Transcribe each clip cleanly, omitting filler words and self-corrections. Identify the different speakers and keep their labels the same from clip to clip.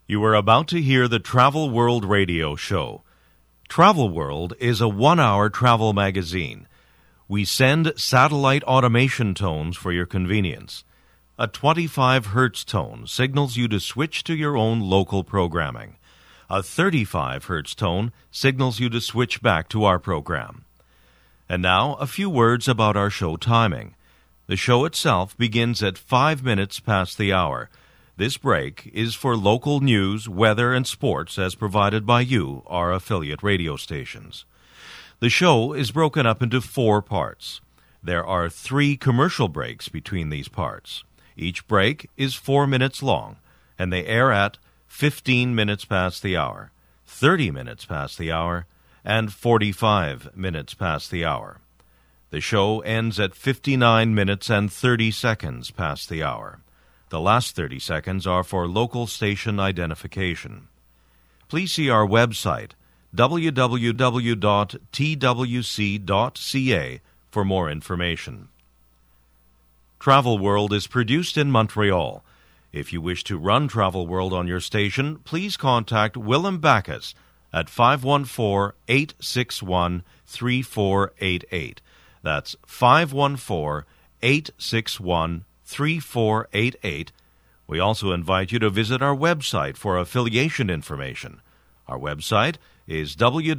Speaker 1: You are about to hear the Travel World Radio Show. Travel World is a one-hour travel magazine. We send satellite automation tones for your convenience. A 25 hertz tone signals you to switch to your own local programming. A 35 hertz tone signals you to switch back to our program. And now, a few words about our show timing. The show itself begins at 5 minutes past the hour. This break is for local news, weather, and sports as provided by you, our affiliate radio stations. The show is broken up into 4 parts. There are 3 commercial breaks between these parts. Each break is 4 minutes long, and they air at 15 minutes past the hour, 30 minutes past the hour, and 45 minutes past the hour. The show ends at 59 minutes and 30 seconds past the hour. The last 30 seconds are for local station identification. Please see our website, www.twc.ca, for more information. Travel World is produced in Montreal. If you wish to run Travel World on your station, please contact Willem Backus at 514-861-3488. That's 514-861-3488. We also invite you to visit our website for affiliation information. Our website is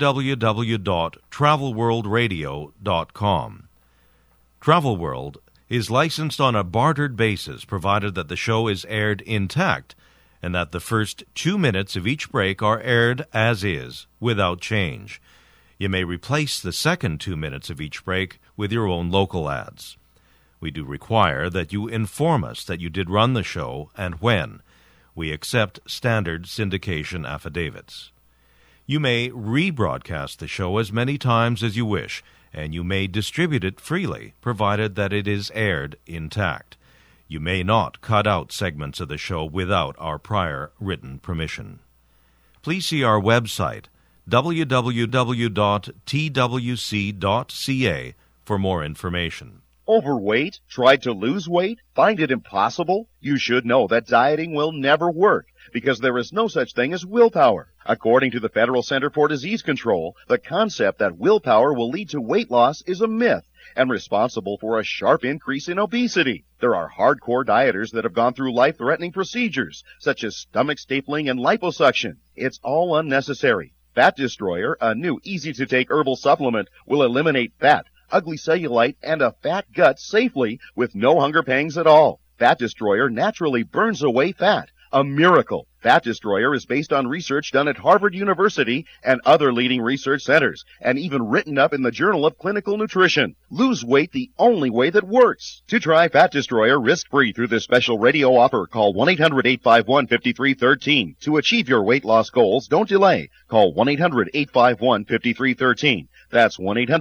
Speaker 1: www.travelworldradio.com. Travel World is licensed on a bartered basis, provided that the show is aired intact and that the first 2 minutes of each break are aired as is, without change. You may replace the second 2 minutes of each break with your own local ads. We do require that you inform us that you did run the show and when. We accept standard syndication affidavits. You may rebroadcast the show as many times as you wish, and you may distribute it freely, provided that it is aired intact. You may not cut out segments of the show without our prior written permission. Please see our website, www.twc.ca, for more information.
Speaker 2: Overweight? Tried to lose weight? Find it impossible? You should know that dieting will never work because there is no such thing as willpower. According to the Federal Center for Disease Control, the concept that willpower will lead to weight loss is a myth and responsible for a sharp increase in obesity. There are hardcore dieters that have gone through life-threatening procedures such as stomach stapling and liposuction. It's all unnecessary. Fat Destroyer, a new easy-to-take herbal supplement, will eliminate fat, ugly cellulite, and a fat gut safely with no hunger pangs at all. Fat Destroyer naturally burns away fat. A miracle. Fat Destroyer is based on research done at Harvard University and other leading research centers, and even written up in the Journal of Clinical Nutrition. Lose weight the only way that works. To try Fat Destroyer risk-free through this special radio offer, call 1-800-851-5313. To achieve your weight loss goals, don't delay. Call 1-800-851-5313. That's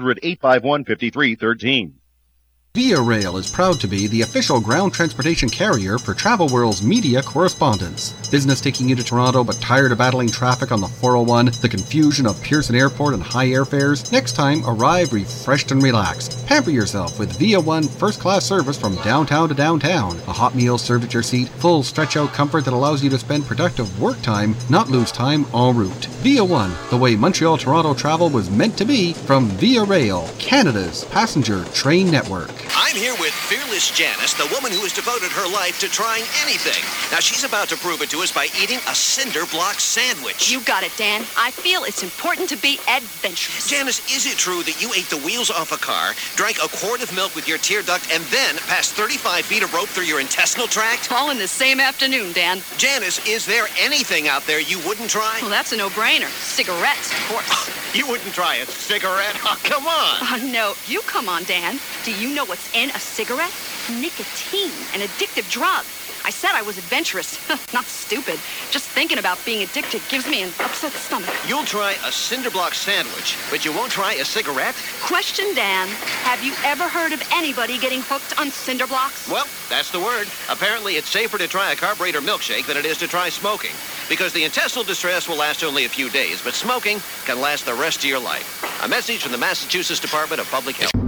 Speaker 2: 1-800-851-5313.
Speaker 3: Via Rail is proud to be the official ground transportation carrier for Travel World's media correspondents. Business taking you to Toronto but tired of battling traffic on the 401, the confusion of Pearson Airport and high airfares? Next time, arrive refreshed and relaxed. Pamper yourself with Via One first-class service from downtown to downtown. A hot meal served at your seat, full stretch-out comfort that allows you to spend productive work time, not lose time en route. Via One, the way Montreal-Toronto travel was meant to be, from Via Rail, Canada's passenger train network.
Speaker 4: I'm here with Fearless Janice, the woman who has devoted her life to trying anything. Now, she's about to prove it to us by eating a cinder block sandwich.
Speaker 5: You got it, Dan. I feel it's important to be adventurous.
Speaker 4: Janice, is it true that you ate the wheels off a car, drank a quart of milk with your tear duct, and then passed 35 feet of rope through your intestinal tract?
Speaker 5: All in the same afternoon, Dan.
Speaker 4: Janice, is there anything out there you wouldn't try?
Speaker 5: Well, that's a no-brainer. Cigarettes, of course.
Speaker 4: You wouldn't try a cigarette? Oh, come on.
Speaker 5: Oh, no. You come on, Dan. Do you know what's in a cigarette? Nicotine, an addictive drug. I said I was adventurous. Not stupid. Just thinking about being addicted gives me an upset stomach.
Speaker 4: You'll try a cinder block sandwich, but you won't try a cigarette?
Speaker 5: Question, Dan. Have you ever heard of anybody getting hooked on cinder blocks?
Speaker 4: Well, that's the word. Apparently, it's safer to try a carburetor milkshake than it is to try smoking, because the intestinal distress will last only a few days, but smoking can last the rest of your life. A message from the Massachusetts Department of Public Health.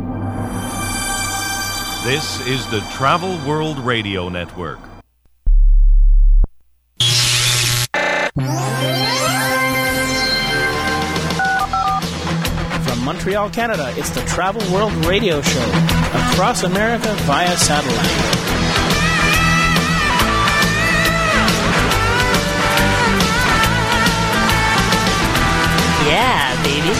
Speaker 1: This is the Travel World Radio Network.
Speaker 6: Montreal, Canada. It's the Travel World Radio Show, across America via satellite.
Speaker 7: Yeah, baby.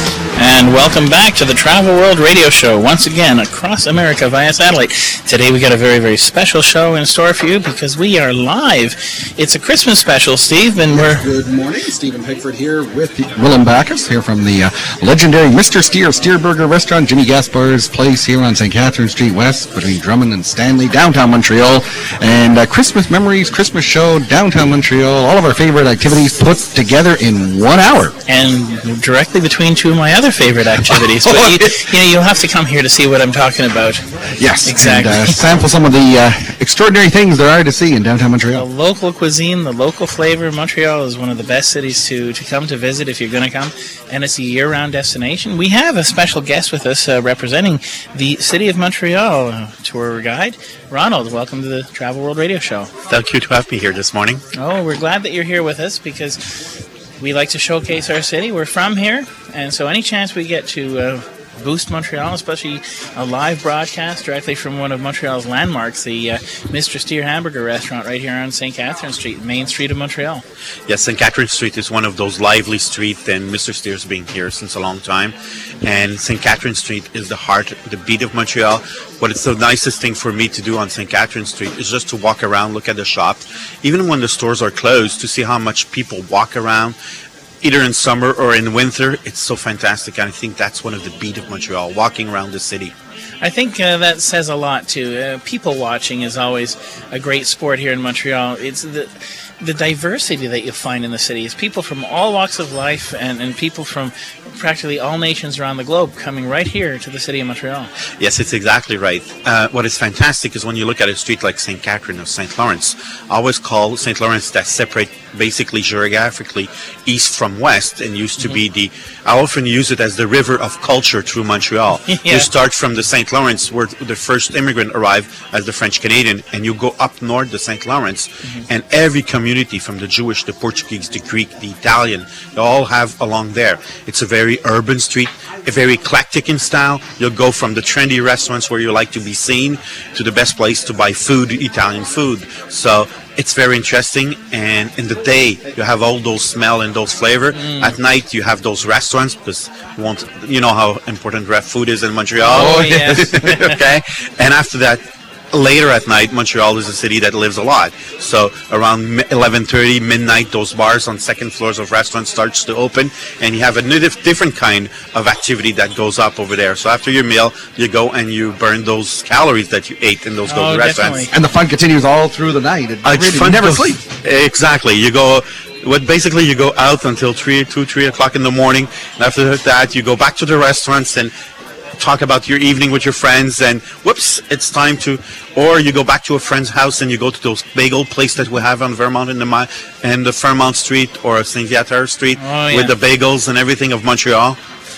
Speaker 6: And welcome back to the Travel World Radio Show, once again across America via satellite. Today we got a very, very special show in store for you because we are live. It's a Christmas special, Steve, and we're...
Speaker 3: Good morning, Stephen Pickford here with Willem Backus, here from the legendary Mr. Steer Steerburger Restaurant, Jimmy Gaspar's place here on St. Catherine Street West between Drummond and Stanley, downtown Montreal. And Christmas memories, Christmas show, downtown Montreal, all of our favorite activities put together in 1 hour.
Speaker 6: And directly between two of my other favorite activities. But you'll have to come here to see what I'm talking about.
Speaker 3: Yes,
Speaker 6: exactly.
Speaker 3: And sample some of the extraordinary things there are to see in downtown Montreal.
Speaker 6: The local cuisine, the local flavor. Montreal is one of the best cities to come to visit if you're going to come, and it's a year-round destination. We have a special guest with us representing the city of Montreal, tour guide Ronald. Welcome to the Travel World Radio Show.
Speaker 8: Thank you to have me here this morning.
Speaker 6: Oh, we're glad that you're here with us because we like to showcase our city. We're from here, and so any chance we get to boost Montreal, especially a live broadcast directly from one of Montreal's landmarks, the Mr. Steer Hamburger Restaurant right here on St. Catherine Street, Main Street of Montreal.
Speaker 8: Yes, St. Catherine Street is one of those lively streets, and Mr. Steer's been here since a long time. And St. Catherine Street is the heart, the beat of Montreal. But it's the nicest thing for me to do on St. Catherine Street is just to walk around, look at the shops, even when the stores are closed, to see how much people walk around. Either in summer or in winter, it's so fantastic. And I think that's one of the beat of Montreal, walking around the city.
Speaker 6: I think that says a lot, too. People watching is always a great sport here in Montreal. It's the diversity that you find in the city is people from all walks of life and people from practically all nations around the globe coming right here to the city of Montreal.
Speaker 8: Yes, it's exactly right. What is fantastic is when you look at a street like St. Catherine or St. Lawrence, I always call St. Lawrence that separate basically geographically east from west, and used to be I often use it as the river of culture through Montreal.
Speaker 6: Yeah.
Speaker 8: You start from the St. Lawrence where the first immigrant arrived as the French Canadian, and you go up north the St. Lawrence, and every community from the Jewish, the Portuguese, the Greek, the Italian, they all have along there. It's a very urban street, a very eclectic in style. You'll go from the trendy restaurants where you like to be seen to the best place to buy food, Italian food. So it's very interesting, and in the day you have all those smell and those flavor. At night you have those restaurants because you know how important food is in Montreal.
Speaker 6: Oh yes.
Speaker 8: Okay, and after that, later at night, Montreal is a city that lives a lot. So around 11:30, midnight, those bars on second floors of restaurants starts to open, and you have a different kind of activity that goes up over there. So after your meal, you go and you burn those calories that you ate in those restaurants.
Speaker 6: Definitely.
Speaker 3: And the fun continues all through the night. You never sleep.
Speaker 8: Exactly. You go... Basically, you go out until 3 o'clock in the morning, and after that, you go back to the restaurants and talk about your evening with your friends, and whoops, it's time to... Or you go back to a friend's house and you go to those bagel places that we have on Vermont and the Fairmount Street or St. Viateur Street with the bagels and everything of Montreal.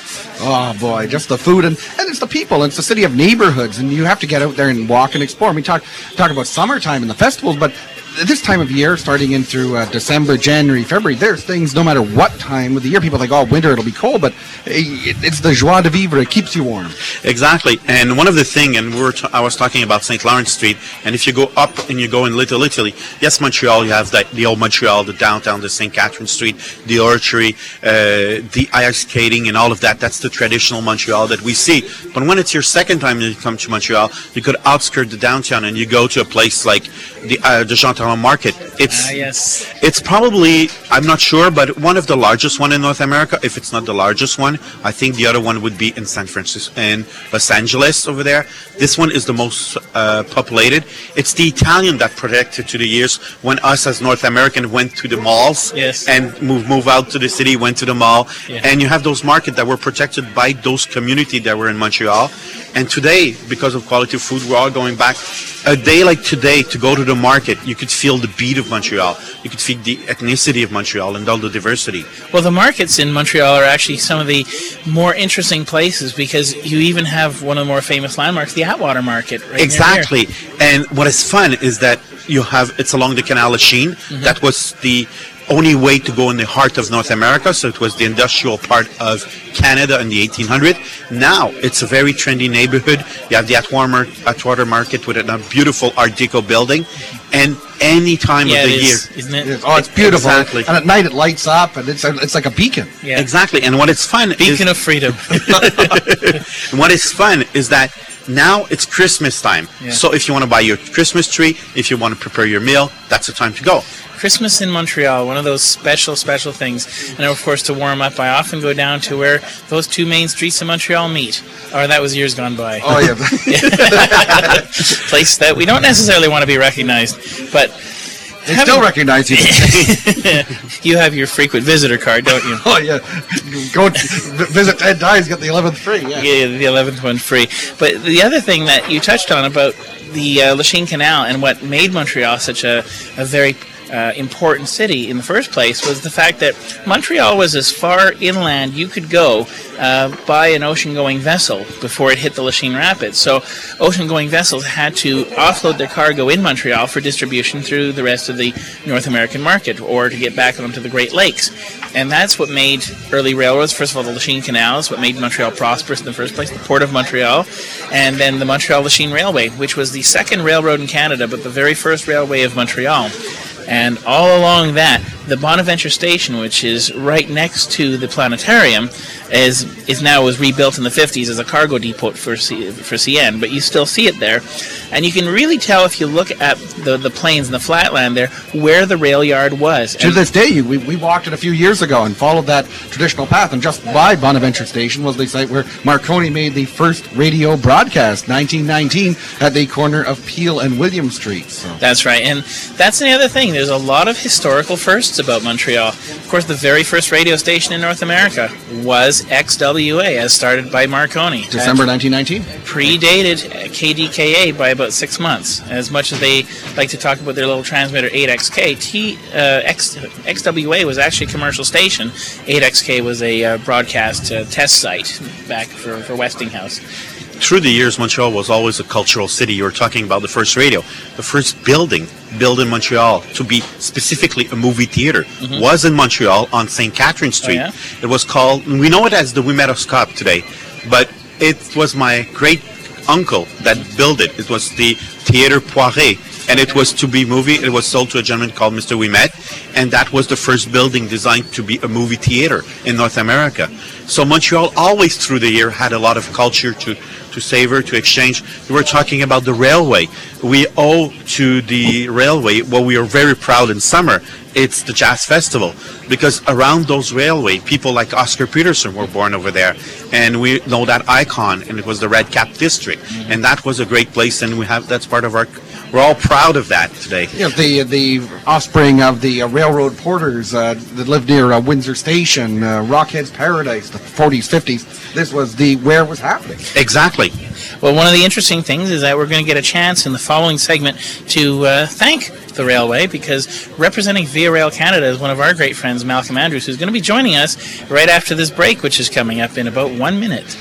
Speaker 3: Oh boy, just the food and it's the people. It's the city of neighborhoods, and you have to get out there and walk and explore. We talk about summertime and the festivals, but this time of year, starting in through December, January, February, there's things no matter what time of the year. People think, oh, winter, it'll be cold, but it's the joie de vivre. It keeps you warm.
Speaker 8: Exactly. And one of the things, and I was talking about St. Lawrence Street, and if you go up and you go in Little Italy, yes, Montreal, you have the old Montreal, the downtown, the St. Catherine Street, the archery, the ice skating, and all of that. That's the traditional Montreal that we see. But when it's your second time you come to Montreal, you could outskirt the downtown and you go to a place like the Jean Talon Market. It's probably, I'm not sure, but one of the largest one in North America. If it's not the largest one, I think the other one would be in San Francisco, in Los Angeles over there. This one is the most populated. It's the Italian that protected to the years when us as North American went to the malls and move out to the city, went to the mall, and you have those markets that were protected by those communities that were in Montreal. And today, because of quality of food, we're all going back. A day like today, to go to the market, you could feel the beat of Montreal. You could feel the ethnicity of Montreal and all the diversity.
Speaker 6: Well, the markets in Montreal are actually some of the more interesting places because you even have one of the more famous landmarks, the Atwater Market. Right
Speaker 8: exactly. And what is fun is that you have, it's along the Canal Lachine. That was the only way to go in the heart of North America, so it was the industrial part of Canada in the 1800s. Now it's a very trendy neighborhood. You have the Atwater Market with a beautiful Art Deco building, and any time of the year,
Speaker 6: isn't it?
Speaker 3: Oh, it's beautiful.
Speaker 8: Exactly.
Speaker 3: And at night it lights up, and it's like a beacon.
Speaker 6: Yeah.
Speaker 8: Exactly. And what is fun
Speaker 6: Beacon of freedom.
Speaker 8: and what is fun is that now it's Christmas time.
Speaker 6: Yeah.
Speaker 8: So if you want to buy your Christmas tree, if you want to prepare your meal, that's the time to go.
Speaker 6: Christmas in Montreal, one of those special things. And of course, to warm up, I often go down to where those two main streets in Montreal meet. Or that was years gone by.
Speaker 3: Oh, yeah.
Speaker 6: Place that we don't necessarily want to be recognized, but
Speaker 3: They still recognize you.
Speaker 6: you have your frequent visitor card, don't you?
Speaker 3: Oh, yeah. Go visit Ted Dye's, get the 11th free.
Speaker 6: Yeah, the 11th one free. But the other thing that you touched on about the Lachine Canal and what made Montreal such a very important city in the first place was the fact that Montreal was as far inland you could go by an ocean-going vessel before it hit the Lachine Rapids. So ocean-going vessels had to offload their cargo in Montreal for distribution through the rest of the North American market or to get back onto the Great Lakes. And that's what made early railroads, first of all, the Lachine Canal is what made Montreal prosperous in the first place, the Port of Montreal, and then the Montreal-Lachine Railway, which was the second railroad in Canada, but the very first railway of Montreal. And all along that, the Bonaventure Station, which is right next to the planetarium, was rebuilt in the 50s as a cargo depot for CN, but you still see it there. And you can really tell if you look at the plains and the flatland there where the rail yard was.
Speaker 3: To this day, we walked it a few years ago and followed that traditional path, and just by Bonaventure Station was the site where Marconi made the first radio broadcast, 1919, at the corner of Peel and William Streets. So.
Speaker 6: That's right, and that's the other thing. There's a lot of historical firsts about Montreal. Of course, the very first radio station in North America was XWA, as started by Marconi.
Speaker 3: December 1919?
Speaker 6: Predated KDKA by about 6 months. As much as they like to talk about their little transmitter 8XK, XWA was actually a commercial station. 8XK was a broadcast test site back for Westinghouse.
Speaker 8: Through the years, Montreal was always a cultural city. You were talking about the first radio. The first building built in Montreal to be specifically a movie theater was in Montreal on St. Catherine Street.
Speaker 6: Oh, yeah?
Speaker 8: It was called, we know it as the Wimetoscope today, but it was my great uncle that built it. It was the Theater Poiret, and it was to be movie. It was sold to a gentleman called Mr. Ouimet, and that was the first building designed to be a movie theater in North America. So Montreal always through the year had a lot of culture to savor, to exchange. We were talking about the railway. We owe to the railway what we are very proud in summer. It's the Jazz Festival, because around those railway, people like Oscar Peterson were born over there, and we know that icon, and it was the Red Cap District, and that was a great place, and that's part of our. We're all proud of that today.
Speaker 3: Yeah, the offspring of the railroad porters that lived near Windsor Station, Rockhead's Paradise, the 40s, 50s. This was where it was happening.
Speaker 8: Exactly.
Speaker 6: Well, one of the interesting things is that we're going to get a chance in the following segment to thank the railway, because representing Via Rail Canada is one of our great friends, Malcolm Andrews, who's going to be joining us right after this break, which is coming up in about 1 minute.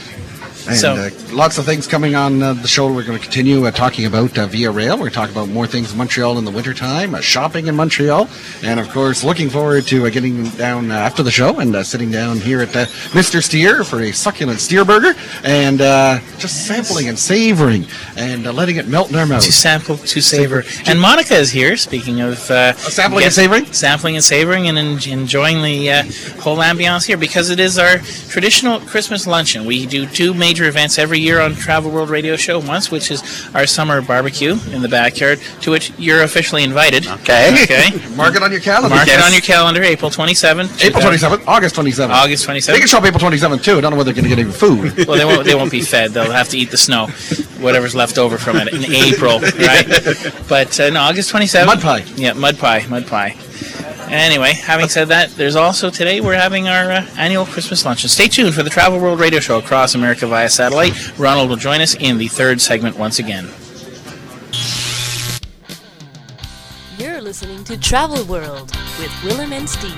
Speaker 3: And lots of things coming on the show. We're going to continue talking about Via Rail. We're going to talk about more things in Montreal in the wintertime, shopping in Montreal, and, of course, looking forward to getting down after the show and sitting down here at Mr. Steer for a succulent steer burger and just sampling and savoring and letting it melt in our mouth.
Speaker 6: To sample, to savor. And Monica is here, speaking of...
Speaker 3: sampling and savoring?
Speaker 6: Sampling and savoring and enjoying the whole ambiance here, because it is our traditional Christmas luncheon. We do two major events every year on Travel World Radio Show. Once, which is our summer barbecue in the backyard, to which you're officially invited.
Speaker 8: Okay.
Speaker 3: Mark it on your calendar.
Speaker 6: Mark it on your calendar, April 27th.
Speaker 3: April 27th, August 27th.
Speaker 6: August 27th.
Speaker 3: They can show up April 27th, too. I don't know whether they're going to get any food.
Speaker 6: Well, they won't be fed. They'll have to eat the snow, whatever's left over from it in April, right? But no, August 27th.
Speaker 3: Mud pie.
Speaker 6: Yeah, mud pie. Anyway, having said that, there's also today we're having our annual Christmas luncheon. Stay tuned for the Travel World Radio Show across America via satellite. Ronald will join us in the third segment once again.
Speaker 7: You're listening to Travel World with Willem and Steve.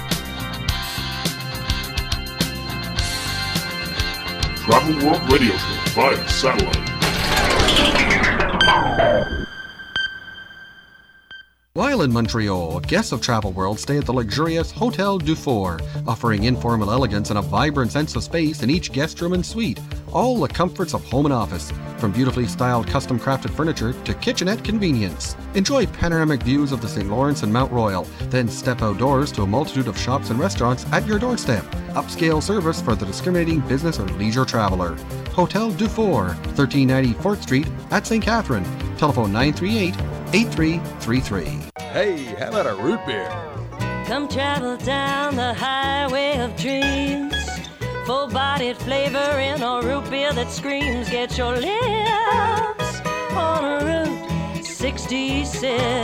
Speaker 9: Travel World Radio Show via satellite.
Speaker 3: While in Montreal, guests of Travel World stay at the luxurious Hotel Dufour, offering informal elegance and a vibrant sense of space in each guest room and suite. All the comforts of home and office, from beautifully styled custom-crafted furniture to kitchenette convenience. Enjoy panoramic views of the St. Lawrence and Mount Royal, then step outdoors to a multitude of shops and restaurants at your doorstep. Upscale service for the discriminating business or leisure traveler. Hotel Dufour, 1390 4th Street at St. Catherine. Telephone 938-8333.
Speaker 10: Hey, how about a root beer?
Speaker 11: Come travel down the highway of dreams. Full-bodied flavor in a root beer that screams. Get your lips on a Route 66.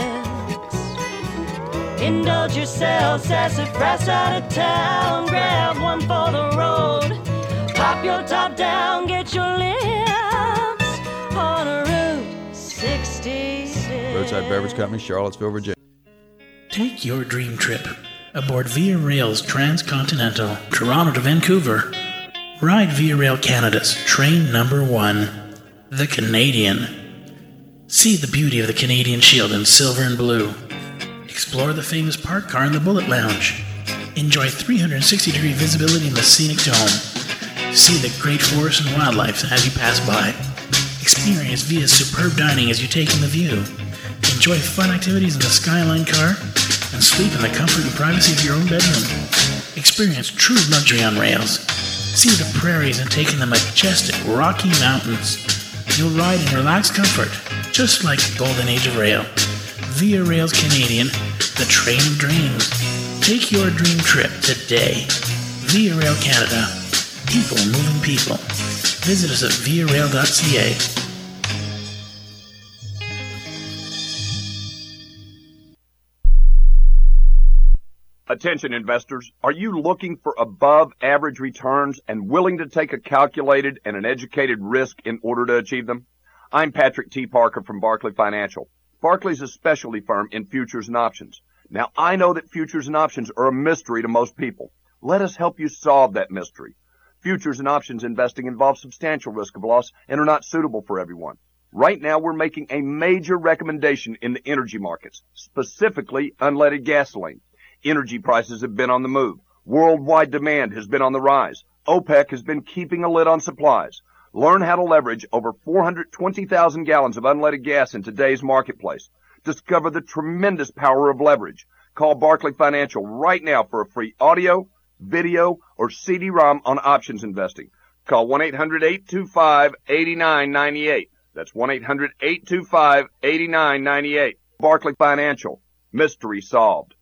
Speaker 11: Indulge yourself, sassafras out of town. Grab one for the road. Pop your top down, get your lips on a Route 66.
Speaker 10: Roadside Beverage Company, Charlottesville, Virginia.
Speaker 6: Take your dream trip aboard Via Rail's Transcontinental, Toronto to Vancouver. Ride Via Rail Canada's train number 1, the Canadian. See the beauty of the Canadian Shield in silver and blue. Explore the famous parked car in the Bullet Lounge. Enjoy 360-degree visibility in the scenic dome. See the great forest and wildlife as you pass by. Experience Via's superb dining as you take in the view. Enjoy fun activities in the Skyline car and sleep in the comfort and privacy of your own bedroom. Experience true luxury on rails. See the prairies and take in the majestic Rocky Mountains. You'll ride in relaxed comfort, just like the golden age of rail. Via Rail's Canadian, the train of dreams. Take your dream trip today. Via Rail Canada. People moving people. Visit us at viarail.ca.
Speaker 12: Attention investors, are you looking for above average returns and willing to take a calculated and an educated risk in order to achieve them? I'm Patrick T. Parker from Barclay Financial. Barclay's a specialty firm in futures and options. Now, I know that futures and options are a mystery to most people. Let us help you solve that mystery. Futures and options investing involves substantial risk of loss and are not suitable for everyone. Right now, we're making a major recommendation in the energy markets, specifically unleaded gasoline. Energy prices have been on the move. Worldwide demand has been on the rise. OPEC has been keeping a lid on supplies. Learn how to leverage over 420,000 gallons of unleaded gas in today's marketplace. Discover the tremendous power of leverage. Call Barclay Financial right now for a free audio, video, or CD-ROM on options investing. Call 1-800-825-8998. That's 1-800-825-8998. Barclay Financial. Mystery solved.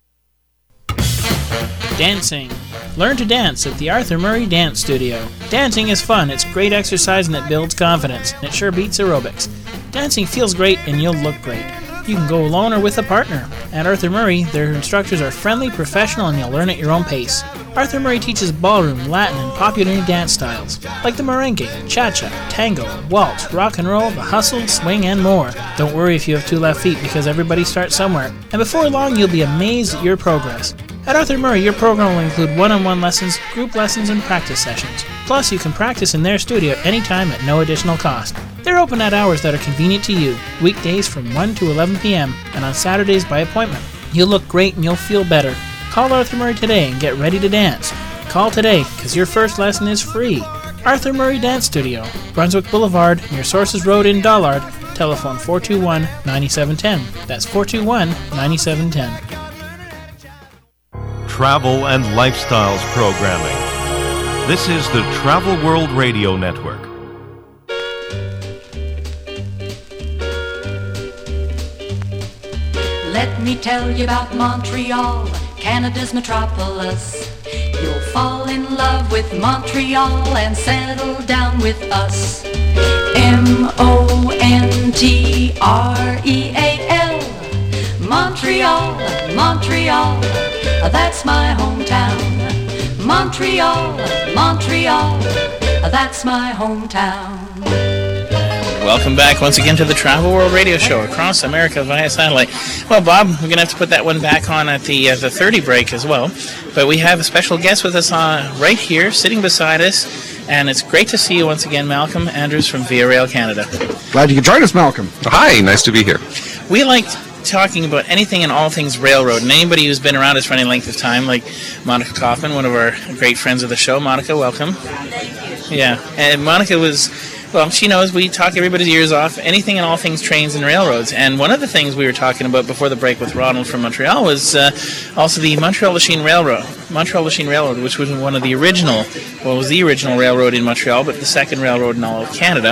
Speaker 6: Dancing. Learn to dance at the Arthur Murray Dance Studio. Dancing is fun, it's great exercise, and it builds confidence. It sure beats aerobics. Dancing feels great and you'll look great. You can go alone or with a partner. At Arthur Murray, their instructors are friendly, professional, and you'll learn at your own pace. Arthur Murray teaches ballroom, Latin, and popular dance styles, like the merengue, cha-cha, tango, waltz, rock and roll, the hustle, swing, and more. Don't worry if you have 2 left feet, because everybody starts somewhere. And before long, you'll be amazed at your progress. At Arthur Murray, your program will include one-on-one lessons, group lessons, and practice sessions. Plus, you can practice in their studio anytime at no additional cost. They're open at hours that are convenient to you, weekdays from 1 to 11 p.m., and on Saturdays by appointment. You'll look great and you'll feel better. Call Arthur Murray today and get ready to dance. Call today, because your first lesson is free. Arthur Murray Dance Studio, Brunswick Boulevard, near Sources Road in Dollard. Telephone 421-9710. That's 421-9710.
Speaker 1: Travel and Lifestyles Programming. This is the Travel World Radio Network.
Speaker 13: Let me tell you about Montreal, Canada's metropolis. You'll fall in love with Montreal and settle down with us. M-O-N-T-R-E-A-L, Montreal, Montreal, that's my hometown. Montreal, Montreal, that's my hometown.
Speaker 6: Welcome back once again to the Travel World Radio Show across America via satellite. Well, Bob, we're going to have to put that one back on at the 30 break as well. But we have a special guest with us right here, sitting beside us. And it's great to see you once again, Malcolm Andrews from Via Rail Canada.
Speaker 3: Glad you could join us, Malcolm.
Speaker 14: Hi, nice to be here.
Speaker 6: We like talking about anything and all things railroad. And anybody who's been around us for any length of time, like Monica Kaufman, one of our great friends of the show. Monica, welcome. Thank you. Yeah, and Monica was... Well, she knows we talk everybody's ears off, anything and all things trains and railroads. And one of the things we were talking about before the break with Ronald from Montreal was also the Montreal Lachine Railroad. Montreal Lachine Railroad, which was one of the original, well, it was the original railroad in Montreal, but the second railroad in all of Canada.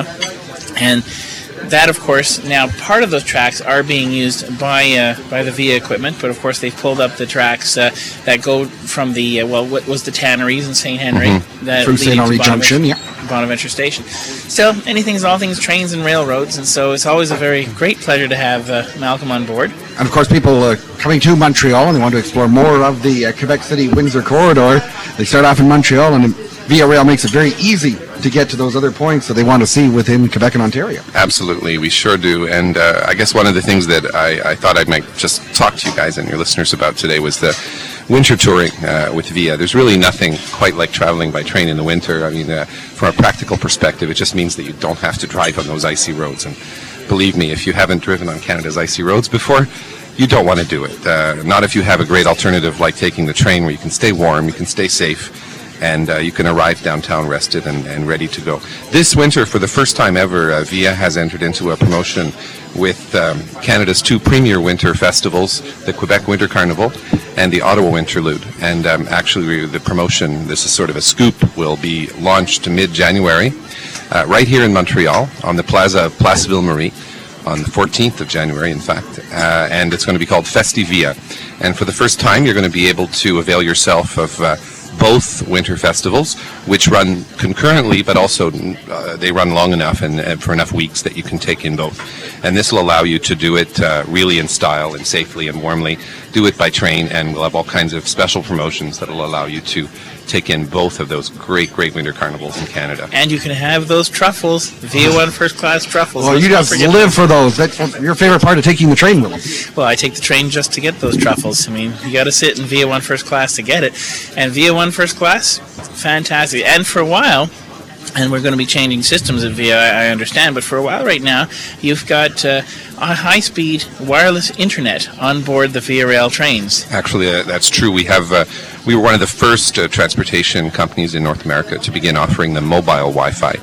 Speaker 6: And that, of course, now part of those tracks are being used by the VIA equipment, but of course they've pulled up the tracks that go from the, what was the tanneries in St. Henry. That
Speaker 14: from St. Henry Junction, yeah.
Speaker 6: Bonaventure Station. Still, anything is all things trains and railroads, and so it's always a very great pleasure to have Malcolm on board.
Speaker 14: And of course, people coming to Montreal and they want to explore more of the Quebec City-Windsor corridor, they start off in Montreal, and Via Rail makes it very easy to get to those other points that they want to see within Quebec and Ontario.
Speaker 15: Absolutely, we sure do. And I guess one of the things that I thought I might just talk to you guys and your listeners about today was the winter touring with VIA. There's really nothing quite like traveling by train in the winter. I mean, from a practical perspective, it just means that you don't have to drive on those icy roads. And believe me, if you haven't driven on Canada's icy roads before, you don't want to do it. Not if you have a great alternative like taking the train, where you can stay warm, you can stay safe, and you can arrive downtown rested and ready to go. This winter, for the first time ever, VIA has entered into a promotion with Canada's two premier winter festivals, the Quebec Winter Carnival and the Ottawa Winterlude. And actually, the promotion, this is sort of a scoop, will be launched mid-January right here in Montreal on the plaza of Place Ville-Marie on the 14th of January, in fact, and it's going to be called Festivia. And for the first time, you're going to be able to avail yourself of both winter festivals, which run concurrently, but also they run long enough and for enough weeks that you can take in both. And this will allow you to do it really in style and safely and warmly. Do it by train, and we'll have all kinds of special promotions that will allow you to take in both of those great winter carnivals in Canada.
Speaker 6: And you can have those truffles, VIA 1 first class truffles.
Speaker 14: Well, you just live for those. That's your favorite part of taking the train, Willem.
Speaker 6: Well, I take the train just to get those truffles. I mean, you got to sit in VIA 1 first class to get it. And VIA 1 first class, fantastic. And for a while, and we're going to be changing systems at VIA, I understand, but for a while right now, you've got a high-speed wireless internet on board the VIA Rail trains.
Speaker 15: Actually, that's true. We were one of the first transportation companies in North America to begin offering the mobile Wi-Fi.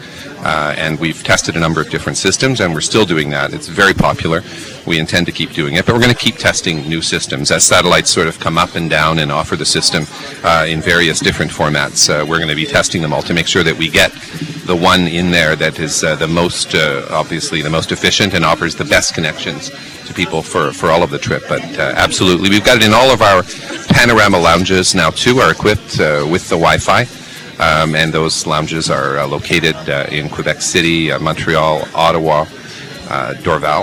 Speaker 15: And we've tested a number of different systems, and we're still doing that. It's very popular. We intend to keep doing it, but we're going to keep testing new systems. As satellites sort of come up and down and offer the system in various different formats, we're going to be testing them all to make sure that we get the one in there that is the most, obviously, the most efficient and offers the best connections to people for all of the trip. But absolutely, we've got it in all of our panorama lounges now, too, are equipped with the Wi-Fi. And those lounges are located in Quebec City, Montreal, Ottawa, Dorval,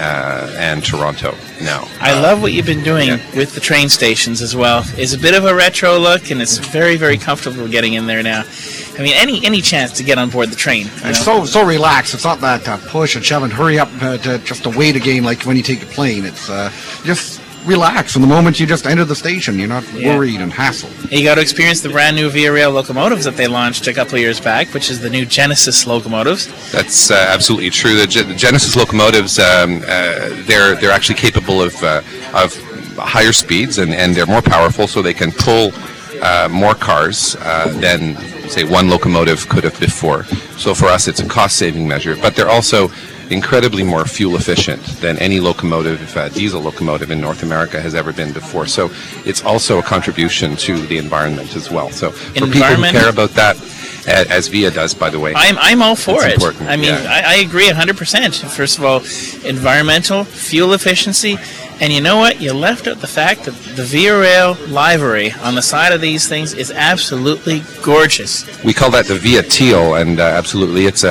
Speaker 15: and Toronto now.
Speaker 6: I love what you've been doing with the train stations as well. It's a bit of a retro look, and it's very, very comfortable getting in there now. I mean, any chance to get on board the train.
Speaker 14: It's so relaxed. It's not that push and shove and hurry up just to wait again like when you take a plane. It's just relax. From the moment you just enter the station, you're not worried and hassled.
Speaker 6: You got to experience the brand new VIA Rail locomotives that they launched a couple of years back, which is the new Genesis locomotives.
Speaker 15: That's absolutely true. The Genesis locomotives, they're actually capable of higher speeds, and they're more powerful, so they can pull more cars than, say, one locomotive could have before. So for us, it's a cost-saving measure, but they're also incredibly more fuel efficient than any locomotive, diesel locomotive in North America has ever been before. So it's also a contribution to the environment as well. So for people who care about that, as VIA does, by the way,
Speaker 6: I'm all for it.
Speaker 15: Important.
Speaker 6: I mean, I agree 100%. First of all, environmental, fuel efficiency, and you know what? You left out the fact that the VIA Rail livery on the side of these things is absolutely gorgeous.
Speaker 15: We call that the VIA Teal, and absolutely, it's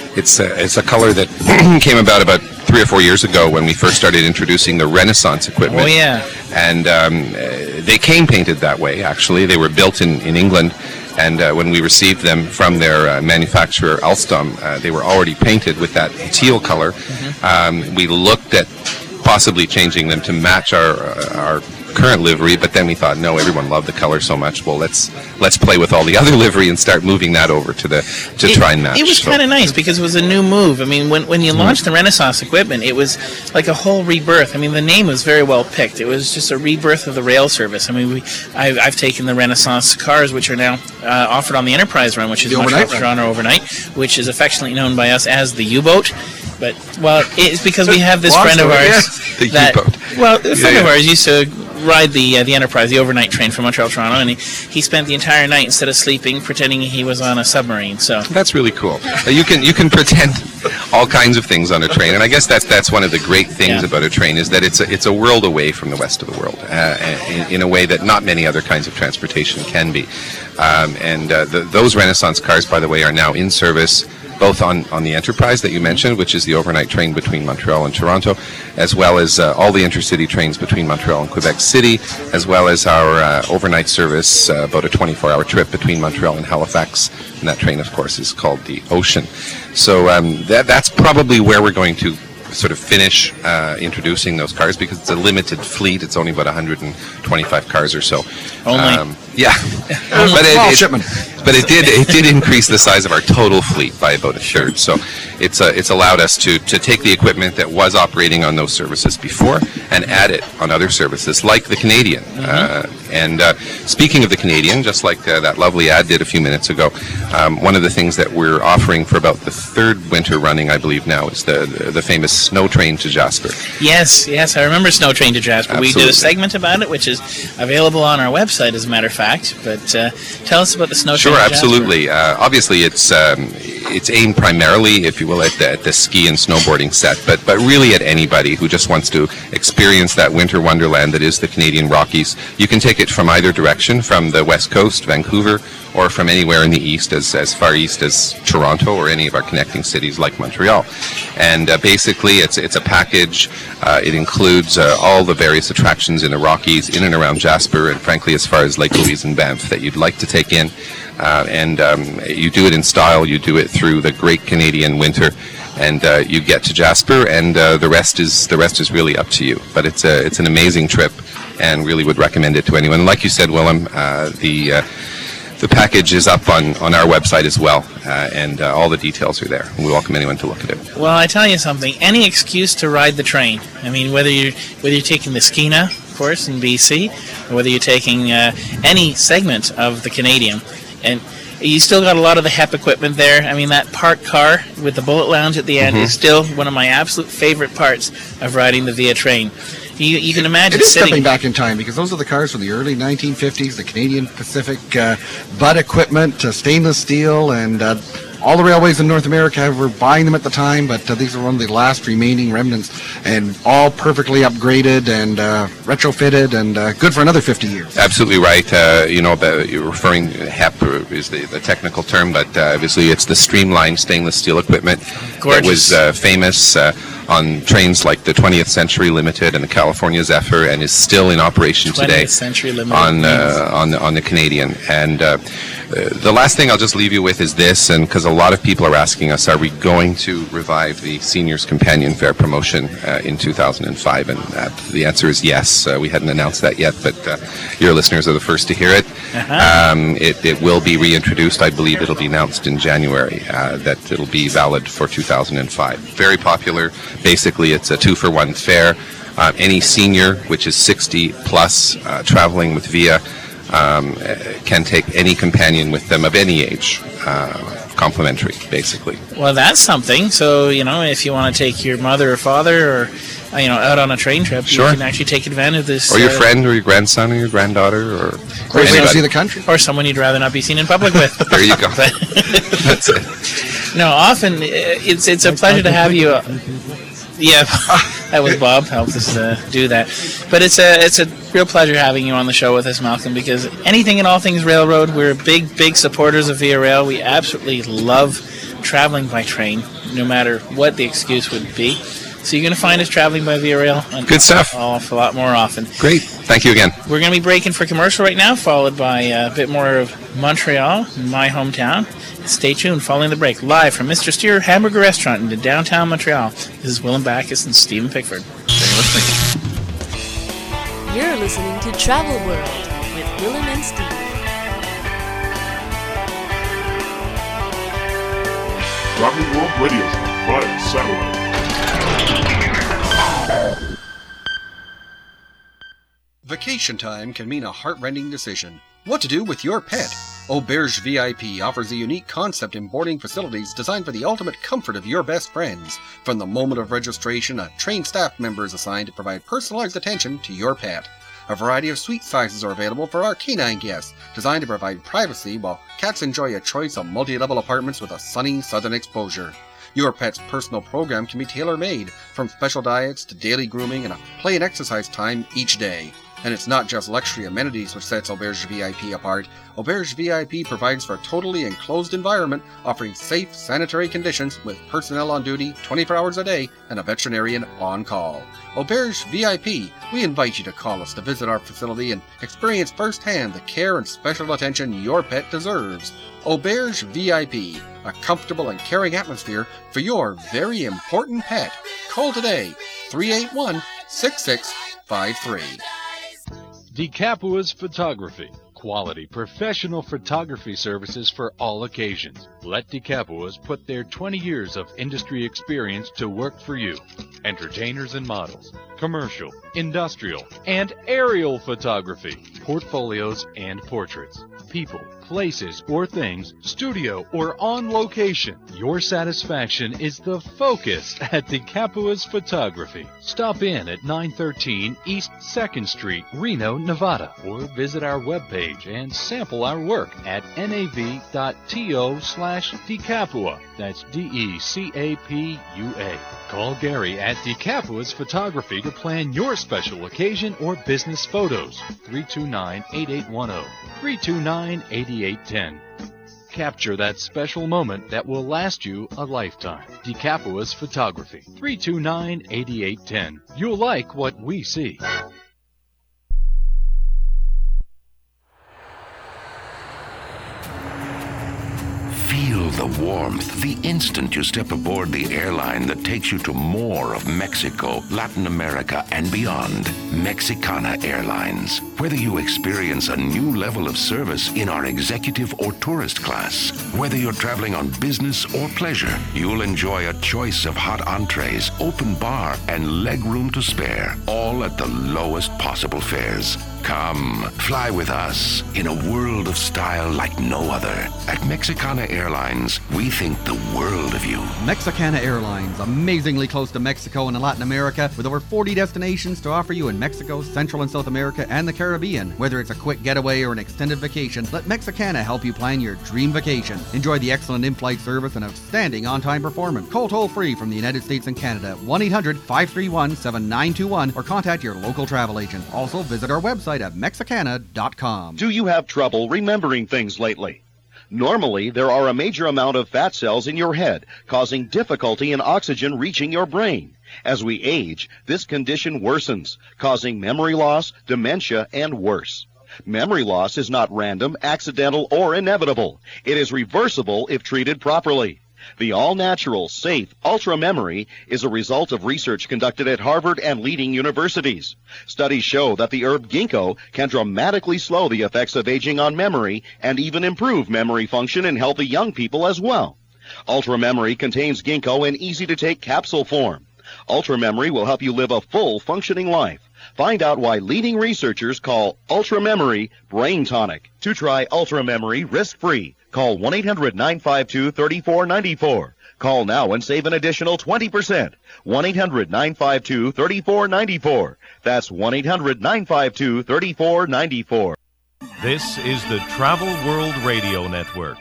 Speaker 15: a color that came about 3 or 4 years ago when we first started introducing the Renaissance equipment.
Speaker 6: Oh yeah,
Speaker 15: and they came painted that way. Actually, they were built in England. And when we received them from their manufacturer, Alstom, they were already painted with that teal color. We looked at possibly changing them to match our current livery, but then we thought, no, everyone loved the color so much. Well, let's play with all the other livery and start moving that over to try and match.
Speaker 6: It was kind of nice because it was a new move. I mean, when you launched the Renaissance equipment, it was like a whole rebirth. I mean, the name was very well picked. It was just a rebirth of the rail service. I mean, I've taken the Renaissance cars, which are now offered on the Enterprise run, which is Montreal Toronto overnight, which is affectionately known by us as the U-boat. But, well, it's because we have this friend of ours that, well, a friend of ours used to ride the Enterprise, the overnight train from Montreal Toronto, and he spent the entire night, instead of sleeping, pretending he was on a submarine. So
Speaker 15: that's really cool. You can pretend all kinds of things on a train, and I guess that's one of the great things about a train, is that it's a world away from the rest of the world in a way that not many other kinds of transportation can be. Those Renaissance cars, by the way, are now in service both on the Enterprise that you mentioned, which is the overnight train between Montreal and Toronto, as well as all the intercity trains between Montreal and Quebec City, as well as our overnight service, about a 24-hour trip between Montreal and Halifax. And that train, of course, is called the Ocean. So that's probably where we're going to sort of finish introducing those cars, because it's a limited fleet. It's only about 125 cars or so.
Speaker 6: Only?
Speaker 15: Yeah. But it did increase the size of our total fleet by about a third. So it's allowed us to take the equipment that was operating on those services before and add it on other services, like the Canadian. Speaking of the Canadian, just like that lovely ad did a few minutes ago, one of the things that we're offering for about the third winter running, I believe now, is the famous Snow Train to Jasper.
Speaker 6: Yes, I remember Snow Train to Jasper.
Speaker 15: Absolutely.
Speaker 6: We did a segment about it, which is available on our website, as a matter of fact. But tell us about the Snow Train to Jasper.
Speaker 15: Sure, absolutely. Obviously, it's aimed primarily, if you will, at the ski and snowboarding set, but really at anybody who just wants to experience that winter wonderland that is the Canadian Rockies. You can take it from either direction, from the West Coast, Vancouver, or from anywhere in the east, as far east as Toronto or any of our connecting cities like Montreal. And basically, it's a package. It includes all the various attractions in the Rockies, in and around Jasper, and frankly, as far as Lake Louise and Banff that you'd like to take in. You do it in style. You do it through the great Canadian winter, and you get to Jasper, and the rest is really up to you. But it's an amazing trip, and really would recommend it to anyone. And like you said, Willem, the package is up on our website as well, and all the details are there. We welcome anyone to look at it.
Speaker 6: Well, I tell you something, any excuse to ride the train. I mean, whether you're taking the Skeena, of course, in BC, or whether you're taking any segment of the Canadian, and you still got a lot of the HEP equipment there. I mean, that parked car with the bullet lounge at the end is still one of my absolute favorite parts of riding the Via train. You can imagine
Speaker 14: it is
Speaker 6: sitting...
Speaker 14: stepping back in time, because those are the cars from the early 1950s, the Canadian Pacific butt equipment, stainless steel, and all the railways in North America were buying them at the time, but these are one of the last remaining remnants, and all perfectly upgraded and retrofitted, and good for another 50 years.
Speaker 15: Absolutely right. You're referring, HEP is the technical term, but obviously it's the streamlined stainless steel equipment
Speaker 6: Gorgeous.
Speaker 15: that was famous on trains like the 20th Century Limited and the California Zephyr, and is still in operation today
Speaker 6: 20th Century Limited.
Speaker 15: on the Canadian. And the last thing I'll just leave you with is this, and because a lot of people are asking us, are we going to revive the Seniors Companion Fare promotion in 2005? And the answer is yes. We hadn't announced that yet, but your listeners are the first to hear it. It will be reintroduced. I believe it'll be announced in January that it'll be valid for 2005. Very popular. Basically, it's a 2-for-1 fare. Any senior, which is 60 plus, traveling with Via, can take any companion with them of any age, complimentary, basically.
Speaker 6: Well, that's something. So, if you want to take your mother or father or, out on a train trip,
Speaker 15: Sure.
Speaker 6: you can actually take advantage of this.
Speaker 15: Or your friend or your grandson or your granddaughter or
Speaker 14: anybody. See the country.
Speaker 6: Or someone you'd rather not be seen in public with.
Speaker 15: There you go. That's it.
Speaker 6: No, often it's a pleasure to have you. Yeah, that was Bob helped us do that. But it's a real pleasure having you on the show with us, Malcolm, because anything and all things railroad, we're big supporters of Via Rail. We absolutely love traveling by train, no matter what the excuse would be. So you're going to find us traveling by Via Rail.
Speaker 15: Good stuff.
Speaker 6: An awful lot more often.
Speaker 15: Great. Thank you again.
Speaker 6: We're going to be breaking for commercial right now, followed by a bit more of Montreal, my hometown. Stay tuned. Following the break, live from Mr. Steer Hamburger Restaurant in downtown Montreal. This is Willem Backus and Stephen Pickford.
Speaker 14: Stay listening.
Speaker 7: You're listening to Travel World with Willem and Steve.
Speaker 9: Travel World Radio Show via satellite.
Speaker 3: Vacation time can mean a heart-rending decision. What to do with your pet? Auberge VIP offers a unique concept in boarding facilities designed for the ultimate comfort of your best friends. From the moment of registration, a trained staff member is assigned to provide personalized attention to your pet. A variety of suite sizes are available for our canine guests, designed to provide privacy while cats enjoy a choice of multi-level apartments with a sunny southern exposure. Your pet's personal program can be tailor-made, from special diets to daily grooming and a play and exercise time each day. And it's not just luxury amenities which sets Auberge VIP apart. Auberge VIP provides for a totally enclosed environment, offering safe, sanitary conditions with personnel on duty 24 hours a day and a veterinarian on call. Auberge VIP, we invite you to call us to visit our facility and experience firsthand the care and special attention your pet deserves. Auberge VIP, a comfortable and caring atmosphere for your very important pet. Call today, 381-6653.
Speaker 16: DeCapua's Photography. Quality professional photography services for all occasions. Let DeCapua's put their 20 years of industry experience to work for you. Entertainers and models, commercial, industrial, and aerial photography, portfolios and portraits, people, places, or things, studio or on location. Your satisfaction is the focus at DeCapua's Photography. Stop in at 913 East 2nd Street, Reno, Nevada, or visit our webpage and sample our work at nav.to/DeCapua. That's DECAPUA. Call Gary at DeCapua's Photography to plan your special occasion or business photos. 329-8810. 329-8810. Capture that special moment that will last you a lifetime. DeCapua's Photography. 329-8810. You'll like what we see.
Speaker 17: Feel the warmth the instant you step aboard the airline that takes you to more of Mexico, Latin America, and beyond. Mexicana Airlines. Whether you experience a new level of service in our executive or tourist class, whether you're traveling on business or pleasure, you'll enjoy a choice of hot entrees, open bar, and leg room to spare, all at the lowest possible fares. Come, fly with us in a world of style like no other. At Mexicana Airlines, we think the world of you.
Speaker 3: Mexicana Airlines, amazingly close to Mexico and Latin America, with over 40 destinations to offer you in Mexico, Central and South America, and the Caribbean. Whether it's a quick getaway or an extended vacation, let Mexicana help you plan your dream vacation. Enjoy the excellent in-flight service and outstanding on-time performance. Call toll-free from the United States and Canada, 1-800-531-7921, or contact your local travel agent. Also, visit our website at Mexicana.com.
Speaker 2: Do you have trouble remembering things lately? Normally, there are a major amount of fat cells in your head, causing difficulty in oxygen reaching your brain. As we age, this condition worsens, causing memory loss, dementia, and worse. Memory loss is not random, accidental, or inevitable. It is reversible if treated properly. The all-natural, safe Ultra Memory is a result of research conducted at Harvard and leading universities. Studies show that the herb ginkgo can dramatically slow the effects of aging on memory and even improve memory function in healthy young people as well. Ultra Memory contains ginkgo in easy-to-take capsule form. Ultra Memory will help you live a full, functioning life. Find out why leading researchers call Ultra Memory Brain Tonic. To try Ultra Memory risk-free, call 1-800-952-3494. Call now and save an additional 20%. 1-800-952-3494. That's 1-800-952-3494.
Speaker 1: This is the Travel World Radio Network.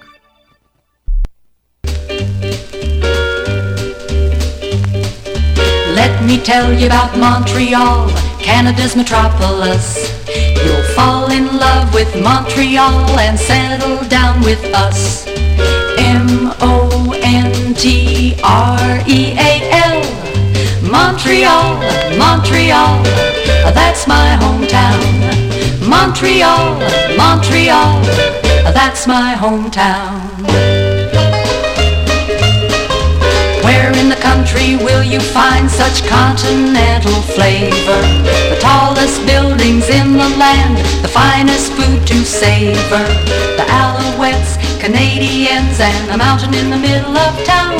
Speaker 13: Let me tell you about Montreal, Canada's metropolis. You'll fall in love with Montreal and settle down with us. M-O-N-T-R-E-A-L. Montreal, Montreal, that's my hometown. Montreal, Montreal, that's my hometown. Where in the country will you find such continental flavor. The tallest buildings in the land, the finest food to savor. The Alouettes, Canadians, and a mountain in the middle of town.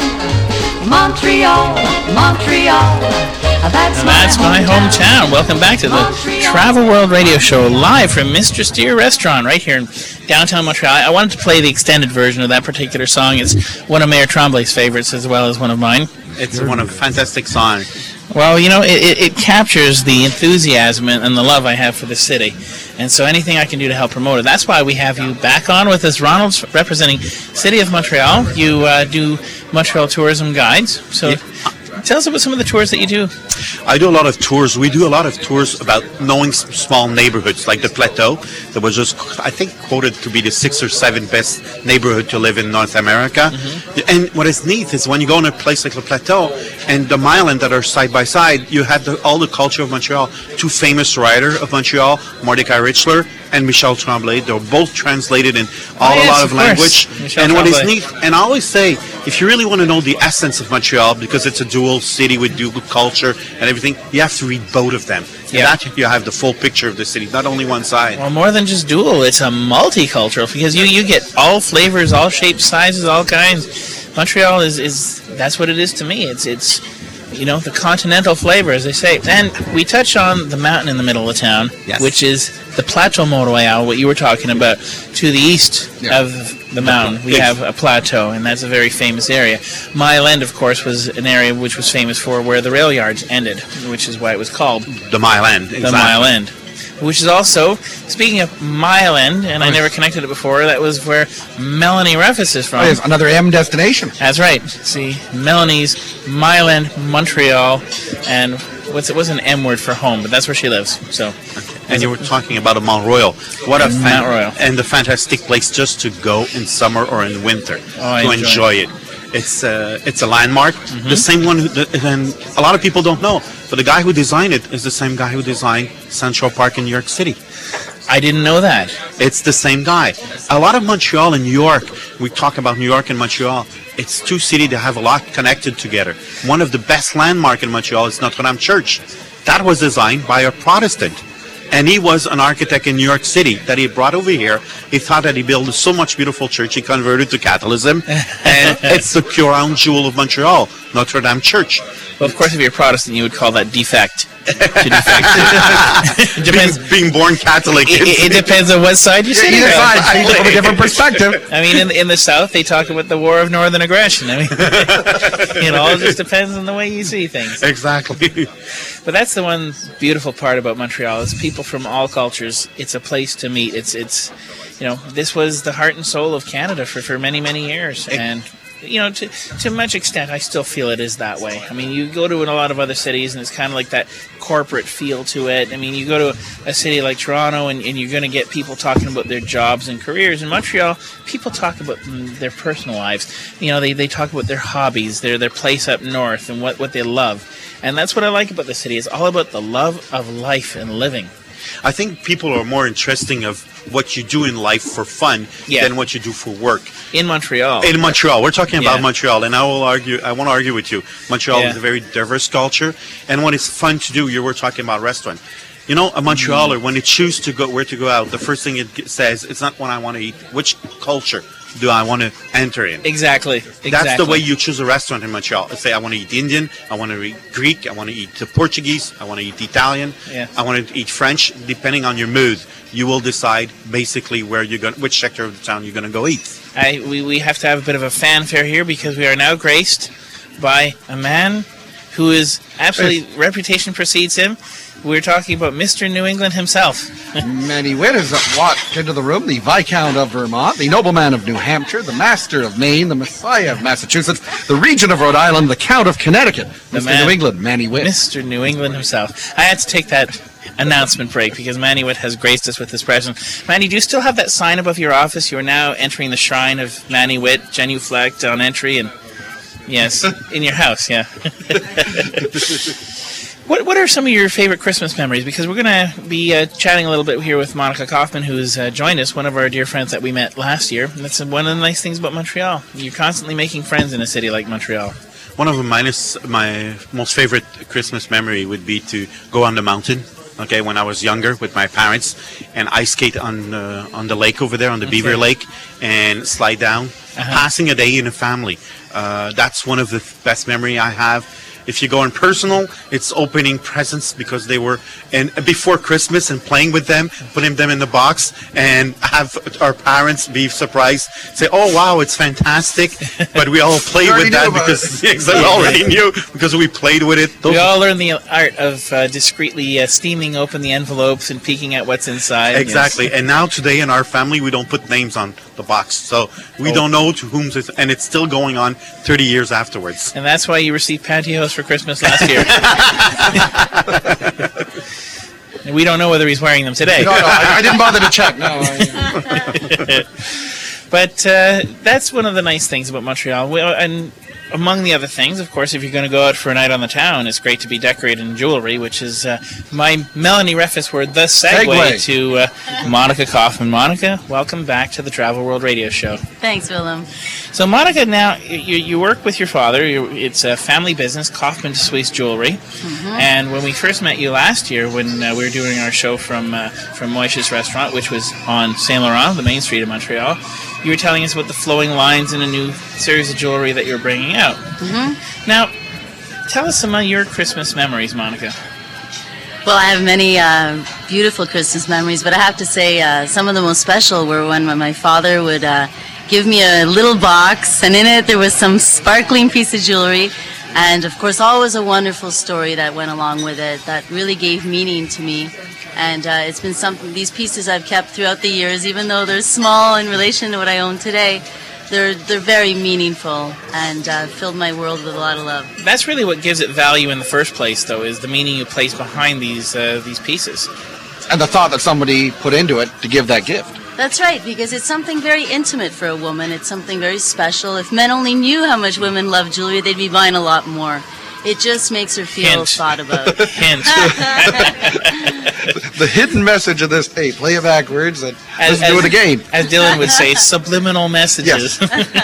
Speaker 13: Montreal, Montreal, that's
Speaker 6: my hometown. Welcome back to the Travel World Radio Show, live from Mr. Steer Restaurant right here in downtown Montreal. I wanted to play the extended version of that particular song. It's one of Mayor Tremblay's favorites as well as one of mine.
Speaker 8: It's one of fantastic songs.
Speaker 6: Well, you know, it captures the enthusiasm and the love I have for the city. And so anything I can do to help promote it. That's why we have you back on with us, Ronald, representing City of Montreal. You do Montreal tourism guides. So tell us about some of the tours that you do.
Speaker 8: I do a lot of tours. We do a lot of tours about knowing small neighborhoods, like the Plateau, that was just, I think, quoted to be the 6th or 7th best neighborhood to live in North America. Mm-hmm. And what is neat is when you go in a place like the Plateau and the Mile-End that are side by side, you have all the culture of Montreal. Two famous writers of Montreal, Mordecai Richler and Michel Tremblay. They're both translated in a lot of language.
Speaker 6: Michel
Speaker 8: and what is
Speaker 6: Tremblay.
Speaker 8: neat, and I always say, if you really want to know the essence of Montreal, because it's a dual city with dual culture and everything, you have to read both of them.
Speaker 6: Yeah.
Speaker 8: And that you have the full picture of the city, not only one side.
Speaker 6: Well, more than just dual, it's a multicultural, because you get all flavors, all shapes, sizes, all kinds. Montreal is that's what it is to me. It's you know, the continental flavor, as they say. And we touch on the mountain in the middle of town, which is the Plateau Mont Royal, what you were talking about. To the east of the mountain, we have a plateau, and that's a very famous area. Mile-End, of course, was an area which was famous for where the rail yards ended, which is why it was called
Speaker 8: the Mile-End. Exactly.
Speaker 6: The Mile-End. Which is also, speaking of Mile-End, and I never connected it before, that was where Melanie Ruffus is from.
Speaker 14: Oh, yes, another M destination.
Speaker 6: That's right. See, Melanie's Mile-End, Montreal, and what's an M word for home, but that's where she lives. So,
Speaker 8: and you were talking about a Mont Royal. What a
Speaker 6: Mont Royal.
Speaker 8: And the fantastic place just to go in summer or in winter to enjoy it. It's a landmark. Mm-hmm. The same one, and a lot of people don't know, but the guy who designed it is the same guy who designed Central Park in New York City.
Speaker 6: I didn't know that.
Speaker 8: It's the same guy. A lot of Montreal and New York, we talk about New York and Montreal, it's two cities that have a lot connected together. One of the best landmarks in Montreal is Notre Dame Church. That was designed by a Protestant. And he was an architect in New York City that he brought over here. He thought that he built so much beautiful church, he converted to Catholicism. And it's the crown jewel of Montreal, Notre Dame Church.
Speaker 6: Well, of course, if you're a Protestant, you would call that defect.
Speaker 8: It depends. Being born Catholic.
Speaker 6: It depends on what side you sit on.
Speaker 14: Either side speaks from a different perspective.
Speaker 6: I mean, in the South, they talk about the War of Northern Aggression. I mean, it all just depends on the way you see things.
Speaker 8: Exactly.
Speaker 6: But that's the one beautiful part about Montreal. It's people from all cultures. It's a place to meet. It's you know, this was the heart and soul of Canada for many, many years. And you know, to much extent, I still feel it is that way. I mean, you go to a lot of other cities, and it's kind of like that corporate feel to it. I mean, you go to a city like Toronto, and you're going to get people talking about their jobs and careers. In Montreal, people talk about their personal lives. You know, they talk about their hobbies, their place up north, and what they love. And that's what I like about the city. It's all about the love of life and living.
Speaker 8: I think people are more interesting of what you do in life for fun than what you do for work.
Speaker 6: In Montreal.
Speaker 8: In Montreal. We're talking about Montreal, and I want to argue with you. Montreal is a very diverse culture, and when it's fun to do, you were talking about restaurant. You know, a Montrealer, when they choose to go where to go out, the first thing it says, it's not what I want to eat. Which culture do I want to enter in?
Speaker 6: Exactly.
Speaker 8: That's the way you choose a restaurant in Montreal. Say, I want to eat Indian, I want to eat Greek, I want to eat Portuguese, I want to eat Italian, I want to eat French. Depending on your mood, you will decide basically where you're going, which sector of the town you're going to go eat.
Speaker 6: We have to have a bit of a fanfare here because we are now graced by a man who is absolutely, reputation precedes him. We're talking about Mr. New England himself.
Speaker 14: Manny Witt has walked into the room, the Viscount of Vermont, the nobleman of New Hampshire, the master of Maine, the messiah of Massachusetts, the regent of Rhode Island, the count of Connecticut, Mr. New England, Manny Witt.
Speaker 6: Mr. New England himself. I had to take that announcement break because Manny Witt has graced us with his presence. Manny, do you still have that sign above your office? You are now entering the shrine of Manny Witt, genuflect on entry, and yes, in your house, yeah. What are some of your favorite Christmas memories? Because we're going to be chatting a little bit here with Monica Kaufman, who's joined us, one of our dear friends that we met last year. And that's one of the nice things about Montreal. You're constantly making friends in a city like Montreal.
Speaker 8: One of my most favorite Christmas memory would be to go on the mountain. Okay, when I was younger with my parents, and ice skate on the lake over there, on the Beaver Lake, and slide down, passing a day in a family. That's one of the best memory I have. If you go in personal, it's opening presents because they were before Christmas and playing with them, putting them in the box, and have our parents be surprised, say, "Oh wow, it's fantastic!" But we all played with that because we already knew because we played with it.
Speaker 6: We all learned the art of discreetly steaming open the envelopes and peeking at what's inside.
Speaker 8: Exactly. And now today in our family, we don't put names on the box, so we don't know to whom, and it's still going on 30 years afterwards.
Speaker 6: And that's why you received pantyhose for Christmas last year. And we don't know whether he's wearing them today.
Speaker 14: No, I didn't bother to check. No.
Speaker 6: But that's one of the nice things about Montreal. And among the other things, of course, if you're going to go out for a night on the town, it's great to be decorated in jewelry, which is my Melanie Refus word, the segue to Monica Kaufman. Monica, welcome back to the Travel World Radio Show.
Speaker 18: Thanks, Willem.
Speaker 6: So, Monica, now you work with your father. It's a family business, Kaufman de Suisse Jewelry. Mm-hmm. And when we first met you last year, when we were doing our show from Moish's Restaurant, which was on Saint Laurent, the main street of Montreal, you were telling us about the flowing lines in a new series of jewelry that you're bringing out. Mm-hmm. Now, tell us some of your Christmas memories, Monica.
Speaker 18: Well, I have many beautiful Christmas memories, but I have to say some of the most special were when my father would give me a little box, and in it there was some sparkling piece of jewelry, and of course always a wonderful story that went along with it that really gave meaning to me. And it's been something, these pieces I've kept throughout the years, even though they're small in relation to what I own today. They're very meaningful and filled my world with a lot of love.
Speaker 6: That's really what gives it value in the first place, though, is the meaning you place behind these pieces.
Speaker 14: And the thought that somebody put into it to give that gift.
Speaker 18: That's right, because it's something very intimate for a woman. It's something very special. If men only knew how much women love jewelry, they'd be buying a lot more. It just makes her feel thought about.
Speaker 6: Hint.
Speaker 14: The hidden message of this tape, play it backwards and listen to it again.
Speaker 6: As Dylan would say, subliminal messages.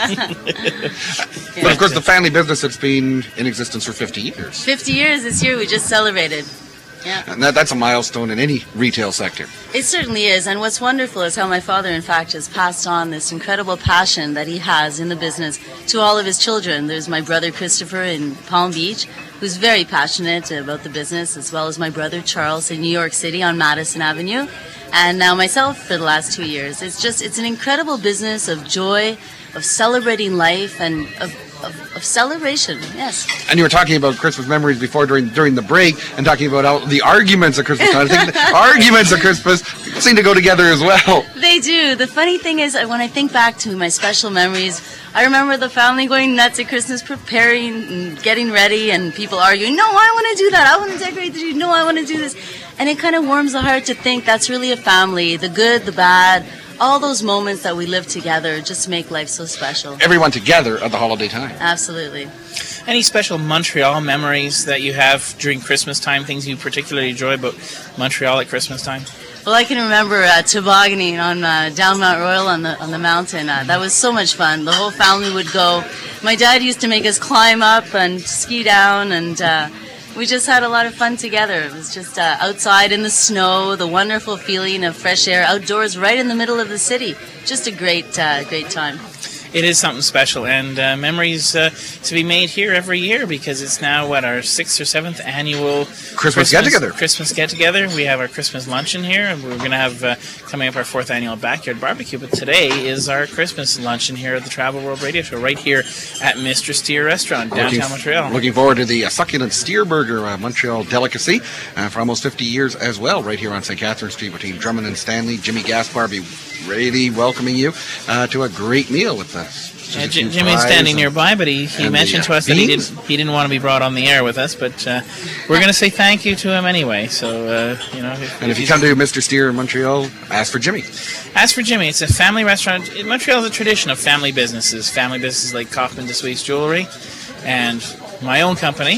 Speaker 14: Yes. But of course, the family business has been in existence for 50 years.
Speaker 18: 50 years this year, we just celebrated. Yeah.
Speaker 14: And that's a milestone in any retail sector.
Speaker 18: It certainly is. And what's wonderful is how my father, in fact, has passed on this incredible passion that he has in the business to all of his children. There's my brother Christopher in Palm Beach, who's very passionate about the business, as well as my brother Charles in New York City on Madison Avenue, and now myself for the last 2 years. It's an incredible business of joy, of celebrating life, and of celebration, yes.
Speaker 14: And you were talking about Christmas memories before during the break, and talking about the arguments of Christmas. I think the arguments of Christmas seem to go together as well.
Speaker 18: They do. The funny thing is, when I think back to my special memories, I remember the family going nuts at Christmas, preparing and getting ready, and people arguing, no, I want to do that, I want to decorate the tree, no, I want to do this. And it kind of warms the heart to think that's really a family, the good, the bad, all those moments that we live together just make life so special.
Speaker 14: Everyone together at the holiday time.
Speaker 18: Absolutely.
Speaker 6: Any special Montreal memories that you have during Christmas time, things you particularly enjoy about Montreal at Christmas time?
Speaker 18: Well, I can remember tobogganing on down Mount Royal on the mountain. That was so much fun. The whole family would go. My dad used to make us climb up and ski down, and we just had a lot of fun together. It was just outside in the snow, the wonderful feeling of fresh air outdoors right in the middle of the city. Just a great time.
Speaker 6: It is something special, and memories to be made here every year, because it's now, our 6th or 7th annual
Speaker 14: Christmas get-together.
Speaker 6: Christmas get-together. We have our Christmas luncheon here, and we're going to have, coming up, our 4th annual Backyard Barbecue, but today is our Christmas luncheon here at the Travel World Radio Show, right here at Mr. Steer Restaurant, downtown Montreal.
Speaker 14: Looking forward to the succulent Steer Burger, Montreal delicacy, for almost 50 years as well, right here on St. Catherine Street between Drummond and Stanley. Jimmy Gaspar be really welcoming you to a great meal with us.
Speaker 6: Jimmy's standing nearby, but he mentioned to us that he didn't want to be brought on the air with us, but we're going to say thank you to him anyway. So
Speaker 14: if you come to Mr. Steer in Montreal, ask for Jimmy.
Speaker 6: Ask for Jimmy. It's a family restaurant. Montreal is a tradition of family businesses like Kaufman de Suisse Jewelry, and my own company,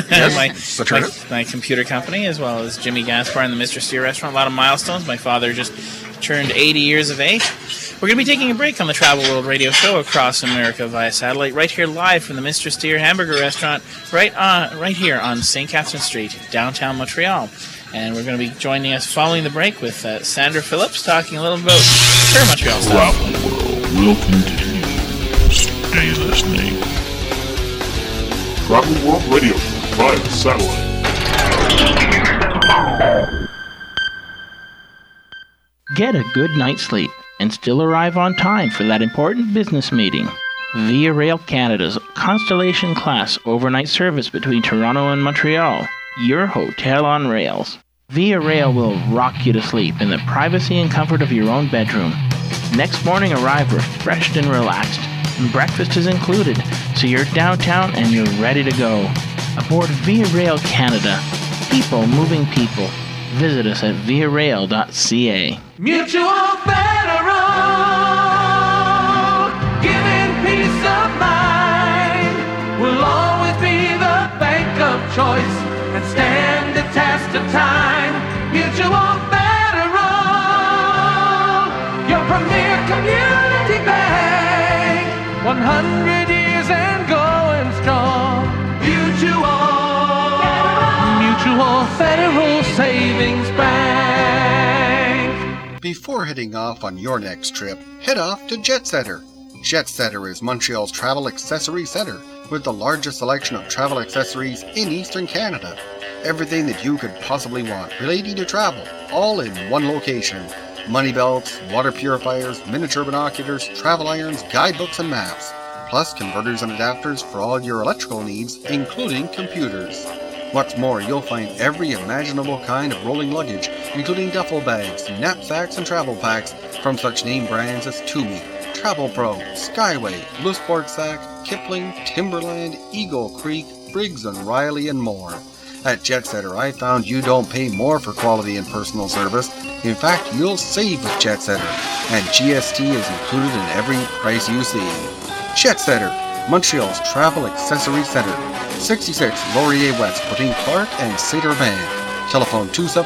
Speaker 14: yes,
Speaker 6: my computer company, as well as Jimmy Gaspar and the Mr. Steer Restaurant. A lot of milestones. My father just turned 80 years of age. We're going to be taking a break on the Travel World Radio Show across America via satellite, right here live from the Mr. Steer Hamburger Restaurant, right here on St. Catherine Street, downtown Montreal. And we're going to be joining us following the break with Sandra Phillips, talking a little about her Montreal stuff.
Speaker 9: Travel World will continue. Stay listening. Travel World Radio via satellite.
Speaker 6: Get a good night's sleep and still arrive on time for that important business meeting. Via Rail Canada's Constellation Class overnight service between Toronto and Montreal. Your hotel on rails. Via Rail will rock you to sleep in the privacy and comfort of your own bedroom. Next morning, arrive refreshed and relaxed. Breakfast is included, so you're downtown and you're ready to go. Aboard Via Rail Canada. People moving people. Visit us at viarail.ca.
Speaker 19: Mutual Federal, giving peace of mind, will always be the bank of choice and stand the test of time. Mutual Federal, your premier community bank, 100 years and going strong. Mutual Federal Savings Bank.
Speaker 3: Before heading off on your next trip, head off to JetSetter. JetSetter is Montreal's travel accessory center with the largest selection of travel accessories in Eastern Canada. Everything that you could possibly want relating to travel, all in one location. Money belts, water purifiers, miniature binoculars, travel irons, guidebooks and maps, plus converters and adapters for all your electrical needs, including computers. What's more, you'll find every imaginable kind of rolling luggage, including duffel bags, knapsacks, and travel packs from such name brands as Tumi, Travel Pro, Skyway, Blue Sport Sack, Kipling, Timberland, Eagle Creek, Briggs & Riley, and more. At JetSetter, I found you don't pay more for quality and personal service. In fact, you'll save with JetSetter, and GST is included in every price you see. JetSetter, Montreal's travel accessory center. 66 Laurier West between Clark and Saint Urbain. Telephone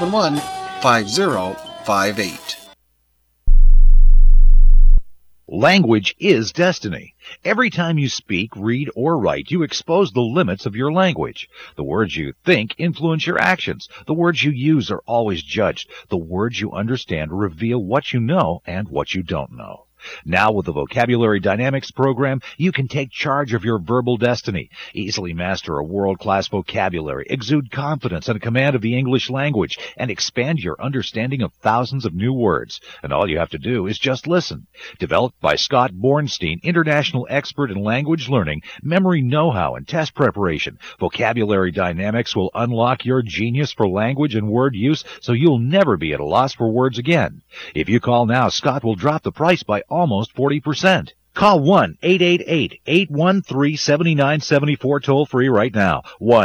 Speaker 3: 271-5058.
Speaker 20: Language is destiny. Every time you speak, read, or write, you expose the limits of your language. The words you think influence your actions. The words you use are always judged. The words you understand reveal what you know and what you don't know. Now with the Vocabulary Dynamics program, you can take charge of your verbal destiny, easily master a world-class vocabulary, exude confidence and a command of the English language, and expand your understanding of thousands of new words. And all you have to do is just listen. Developed by Scott Bornstein, international expert in language learning, memory know-how, and test preparation, Vocabulary Dynamics will unlock your genius for language and word use so you'll never be at a loss for words again. If you call now, Scott will drop the price by almost 40%. Call 1-888-813-7974 toll-free right now.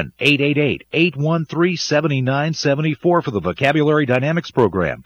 Speaker 20: 1-888-813-7974 for the Vocabulary Dynamics program.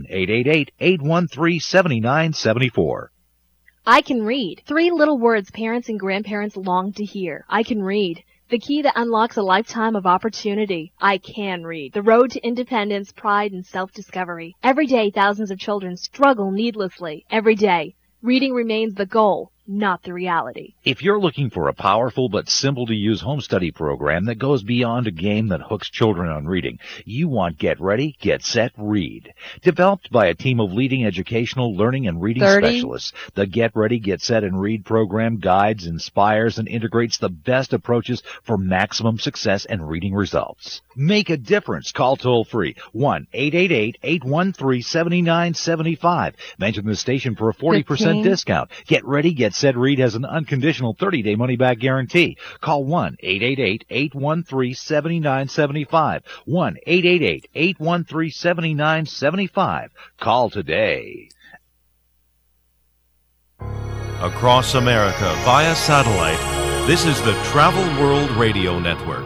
Speaker 20: 1-888-813-7974.
Speaker 21: I can read. 3 little words parents and grandparents long to hear. I can read. The key that unlocks a lifetime of opportunity. I can read. The road to independence, pride, and self-discovery. Every day, thousands of children struggle needlessly. Every day, reading remains the goal, not the reality.
Speaker 20: If you're looking for a powerful but simple-to-use home study program that goes beyond a game that hooks children on reading, you want Get Ready, Get Set, Read. Developed by a team of leading educational, learning, and reading specialists, the Get Ready, Get Set, and Read program guides, inspires, and integrates the best approaches for maximum success and reading results. Make a difference. Call toll-free 1-888-813-7975. Mention the station for a 40% discount. Get Ready, Get Set, Read has an unconditional 30-day money-back guarantee. Call 1-888-813-7975. 1-888-813-7975. Call today.
Speaker 1: Across America via satellite, this is the Travel World Radio Network.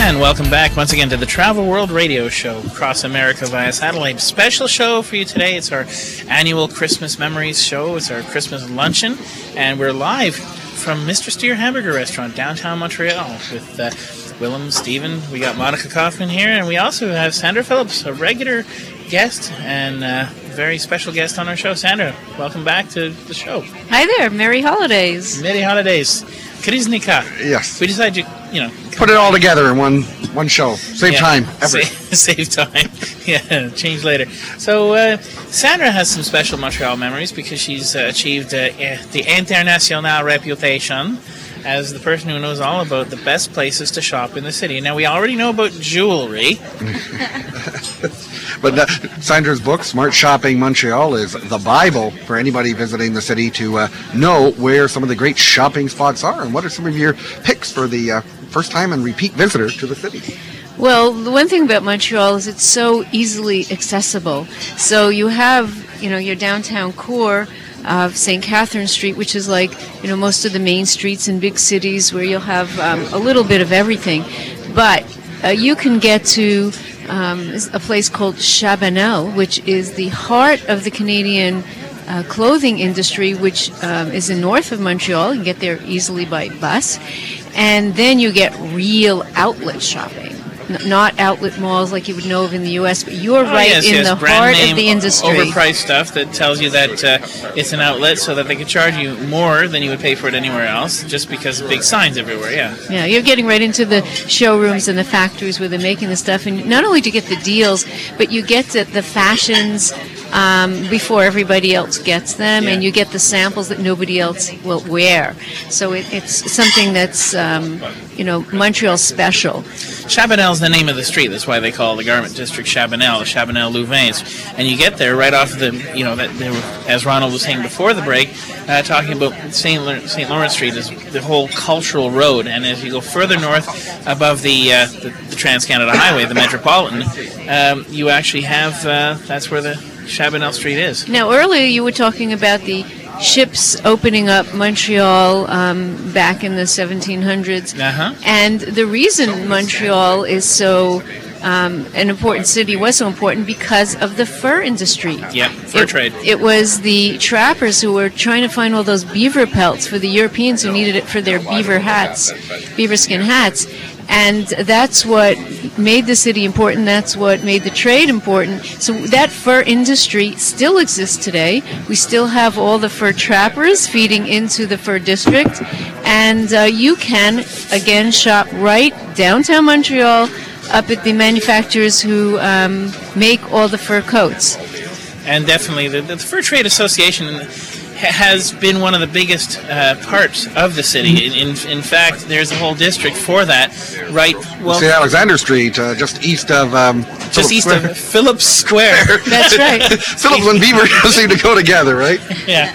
Speaker 6: And welcome back once again to the Travel World Radio Show across America via satellite. Special show for you today. It's our annual Christmas Memories show. It's our Christmas luncheon. And we're live from Mr. Steer Hamburger Restaurant, downtown Montreal, with Willem, Stephen. We got Monica Kaufman here, and we also have Sandra Phillips, a regular guest and very special guest on our show. Sandra, welcome back to the show.
Speaker 5: Hi there. Merry holidays.
Speaker 6: Merry holidays. Kriznika.
Speaker 14: Yes.
Speaker 6: We decided to,
Speaker 14: put it all together in one show. Save time. Ever.
Speaker 6: Save time. Yeah, change later. So Sandra has some special Montreal memories because she's achieved the international reputation as the person who knows all about the best places to shop in the city. Now, we already know about jewelry.
Speaker 14: But Sandra's book, Smart Shopping Montreal, is the Bible for anybody visiting the city to know where some of the great shopping spots are. And what are some of your picks for the first time and repeat visitor to the city?
Speaker 5: Well, the one thing about Montreal is it's so easily accessible. So you have, your downtown core of St. Catherine Street, which is like, most of the main streets in big cities where you'll have a little bit of everything. But you can get to a place called Chabanel, which is the heart of the Canadian clothing industry, which is in north of Montreal. You can get there easily by bus. And then you get real outlet shopping. Not outlet malls like you would know of in the U.S., but you're in the heart of the industry.
Speaker 6: Overpriced stuff that tells you that it's an outlet so that they can charge you more than you would pay for it anywhere else just because of big signs everywhere,
Speaker 5: Yeah, you're getting right into the showrooms and the factories where they're making the stuff. And not only do you get the deals, but you get the fashions before everybody else gets them, and you get the samples that nobody else will wear. So it's something that's, Montreal special.
Speaker 6: Chabanel's the name of the street. That's why they call the garment district Chabanel, the Chabanel Louvains. And you get there right off as Ronald was saying before the break, talking about St. Lawrence Street is the whole cultural road. And as you go further north above the Trans-Canada Highway, the Metropolitan, you actually have, that's where the Chabanel Street is.
Speaker 5: Now, earlier you were talking about the ships opening up Montreal back in the 1700s. And the reason Montreal is so an important city was so important because of the fur industry.
Speaker 6: Yeah, fur trade.
Speaker 5: It was the trappers who were trying to find all those beaver pelts for the Europeans who needed it for their beaver skin hats. And that's what made the city important. That's what made the trade important. So that fur industry still exists today. We still have all the fur trappers feeding into the fur district. And you can, again, shop right downtown Montreal up at the manufacturers who make all the fur coats.
Speaker 6: And definitely, the Fur Trade Association has been one of the biggest parts of the city. In fact, there's a whole district for that, right? Well,
Speaker 14: see Alexander Street, just east of
Speaker 6: of Phillips Square.
Speaker 5: That's right.
Speaker 14: Phillips and Beaver seem to go together, right?
Speaker 6: Yeah.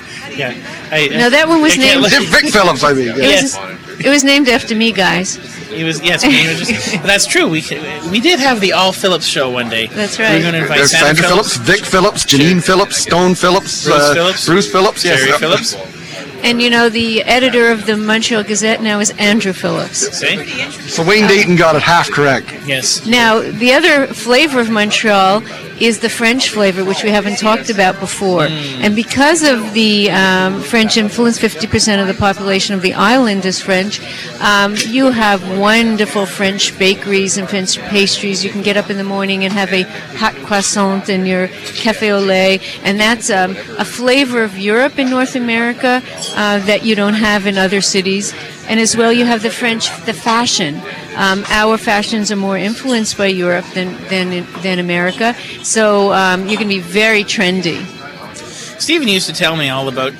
Speaker 5: Now that one was named
Speaker 14: Vic Phillips. I mean,
Speaker 6: yes.
Speaker 5: It was named after me, guys.
Speaker 6: It was but that's true. We did have the All Phillips show one day.
Speaker 5: That's right.
Speaker 6: We're going to invite
Speaker 14: There's Sandra Phillips, Vic Phillips, Janine Phillips, Stone Phillips, Bruce Phillips,
Speaker 6: Jerry Phillips.
Speaker 5: And the editor of the Montreal Gazette now is Andrew Phillips.
Speaker 6: See?
Speaker 14: So Wayne Dayton got it half correct.
Speaker 6: Yes.
Speaker 5: Now, the other flavor of Montreal is the French flavor, which we haven't talked about before. And because of the French influence, 50% of the population of the island is French, you have wonderful French bakeries and French pastries. You can get up in the morning and have a hot croissant and your café au lait, and that's a flavor of Europe in North America that you don't have in other cities. And as well, you have the fashion. Our fashions are more influenced by Europe than America, so you can be very trendy.
Speaker 6: Stephen used to tell me all about,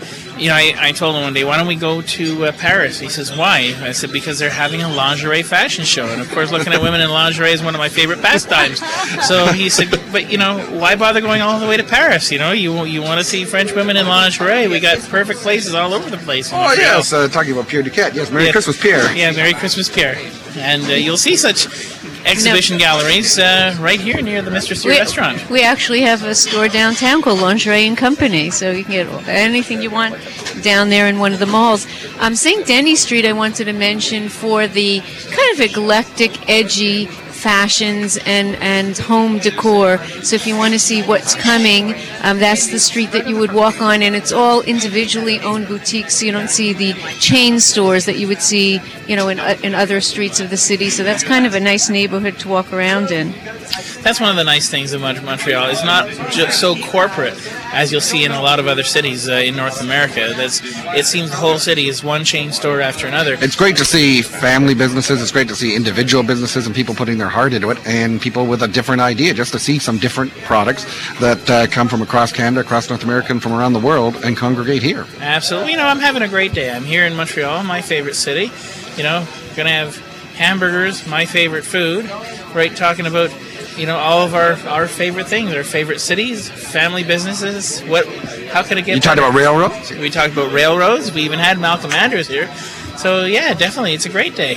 Speaker 6: I told him one day, why don't we go to Paris? He says, why? I said, because they're having a lingerie fashion show. And of course, looking at women in lingerie is one of my favorite pastimes. So he said, but why bother going all the way to Paris? You want to see French women in lingerie? We got perfect places all over the place.
Speaker 14: Oh, yes, talking about Pierre Duquette. Yes, Merry Christmas, Pierre.
Speaker 6: Yeah, Merry Christmas, Pierre. And you'll see such exhibition galleries right here near the Mr. Steer restaurant.
Speaker 5: We actually have a store downtown called Lingerie and Company, so you can get anything you want down there in one of the malls. St. Denis Street I wanted to mention for the kind of eclectic, edgy fashions and home decor. So if you want to see what's coming, that's the street that you would walk on, and it's all individually owned boutiques, so you don't see the chain stores that you would see, in other streets of the city. So that's kind of a nice neighborhood to walk around in.
Speaker 6: That's one of the nice things about Montreal. It's not just so corporate as you'll see in a lot of other cities in North America. It seems the whole city is one chain store after another.
Speaker 14: It's great to see family businesses. It's great to see individual businesses and people putting their heart into it, and people with a different idea, just to see some different products that come from across Canada, across North America, and from around the world, and congregate here.
Speaker 6: Absolutely. I'm having a great day. I'm here in Montreal, my favorite city. Going to have hamburgers, my favorite food, right, talking about all of our favorite things, our favorite cities, family businesses. How could it get?
Speaker 14: You talked about railroads?
Speaker 6: We talked about railroads. We even had Malcolm Andrews here. So yeah, definitely, it's a great day.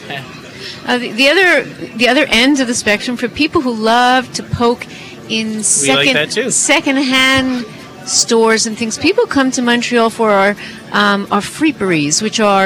Speaker 5: The other end of the spectrum for people who love to poke in second-hand stores and things. People come to Montreal for our friperies, which are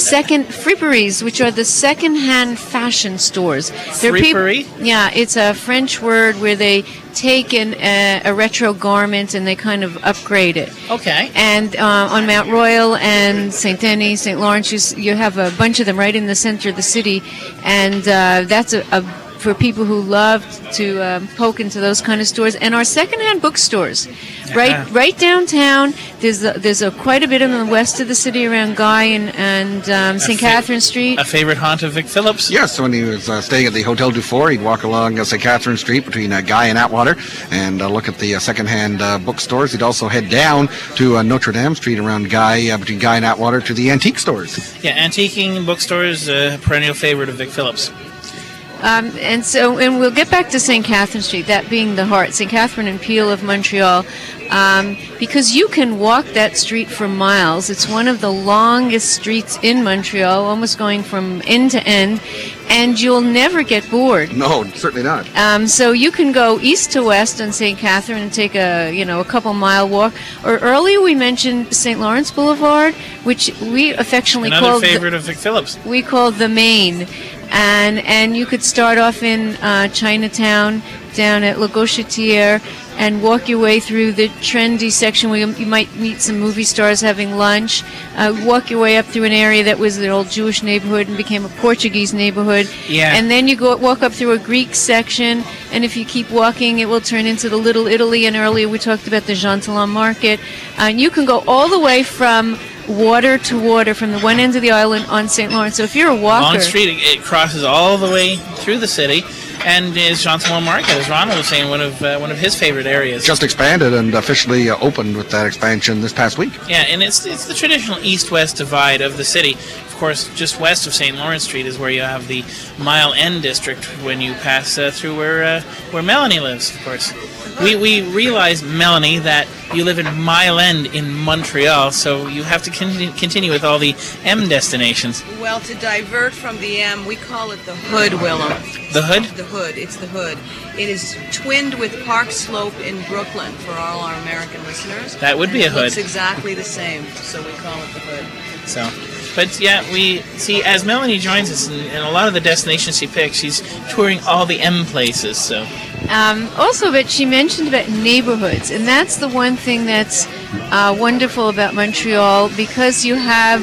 Speaker 5: the second-hand fashion stores.
Speaker 6: Friperie?
Speaker 5: It's a French word where they take a retro garment and they kind of upgrade it.
Speaker 6: Okay.
Speaker 5: And on Mount Royal and St. Denis, St. Lawrence, you have a bunch of them right in the center of the city, and that's for people who love to poke into those kind of stores. And our secondhand bookstores, right downtown. There's quite a bit in the west of the city around Guy and St. Catherine Street.
Speaker 6: A favorite haunt of Vic Phillips.
Speaker 14: Yes, when he was staying at the Hotel Dufour, he'd walk along St. Catherine Street between Guy and Atwater and look at the secondhand bookstores. He'd also head down to Notre Dame Street around Guy, between Guy and Atwater, to the antique stores.
Speaker 6: Yeah, antiquing bookstores, a perennial favorite of Vic Phillips.
Speaker 5: And we'll get back to St. Catherine Street, that being the heart, St. Catherine and Peel of Montreal, because you can walk that street for miles. It's one of the longest streets in Montreal, almost going from end to end, and you'll never get bored.
Speaker 14: No, certainly not.
Speaker 5: So you can go east to west on St. Catherine and take a couple mile walk. Or earlier we mentioned St. Lawrence Boulevard, which we affectionately call
Speaker 6: another favorite of Vic Phillips.
Speaker 5: We call the Main. And you could start off in Chinatown, down at La Gauchetière, and walk your way through the trendy section where you might meet some movie stars having lunch. Walk your way up through an area that was an old Jewish neighborhood and became a Portuguese neighborhood.
Speaker 6: Yeah.
Speaker 5: And then you walk up through a Greek section, and if you keep walking, it will turn into the Little Italy. And earlier we talked about the Jean Talon Market. And you can go all the way from water to water from the one end of the island on St. Lawrence. So if you're a walker...
Speaker 6: Long street, it crosses all the way through the city, and is Jean Talon Market, as Ronald was saying, one of his favorite areas.
Speaker 14: Just expanded and officially opened with that expansion this past week.
Speaker 6: Yeah, and it's the traditional east-west divide of the city. Of course, just west of St. Lawrence Street is where you have the Mile End district when you pass through where Melanie lives, of course. We realize, Melanie, that you live in Mile End in Montreal, so you have to continue with all the M destinations.
Speaker 4: Well, to divert from the M, we call it the Hood, Willem.
Speaker 6: The Hood?
Speaker 4: The Hood. It's the Hood. It is twinned with Park Slope in Brooklyn for all our American listeners.
Speaker 6: That would be a hood.
Speaker 4: It's exactly the same, so we call it the Hood.
Speaker 6: So, but yeah, we see as Melanie joins us, and a lot of the destinations she picks, she's touring all the M places. So,
Speaker 5: also, but she mentioned about neighborhoods, and that's the one thing that's wonderful about Montreal, because you have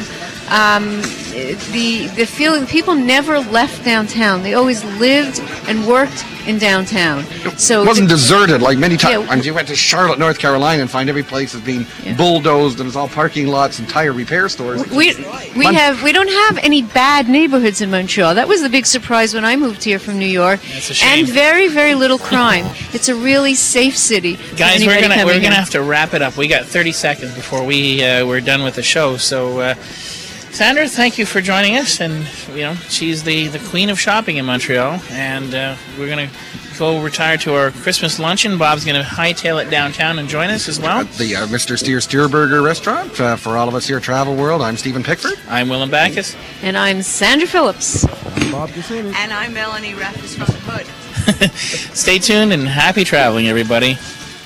Speaker 5: the feeling people never left downtown. They always lived and worked in downtown. So
Speaker 14: it wasn't deserted like many times. Yeah, you went to Charlotte, North Carolina, and find every place is being bulldozed, and it's all parking lots and tire repair stores.
Speaker 5: We don't have any bad neighborhoods in Montreal. That was the big surprise when I moved here from New York.
Speaker 6: That's a shame.
Speaker 5: And very, very little crime. It's a really safe city.
Speaker 6: Guys, we're gonna have to wrap it up. We got 30 seconds before we're done with the show. So. Sandra, thank you for joining us, and she's the queen of shopping in Montreal, and we're going to go retire to our Christmas luncheon. Bob's going to hightail it downtown and join us as well.
Speaker 14: At the Mr. Steerburger restaurant. For all of us here at Travel World, I'm Stephen Pickford.
Speaker 6: I'm Willem Backus.
Speaker 5: And I'm Sandra Phillips.
Speaker 4: I'm Bob Cassini. And I'm Melanie Raffis from the Hood.
Speaker 6: Stay tuned and happy traveling, everybody.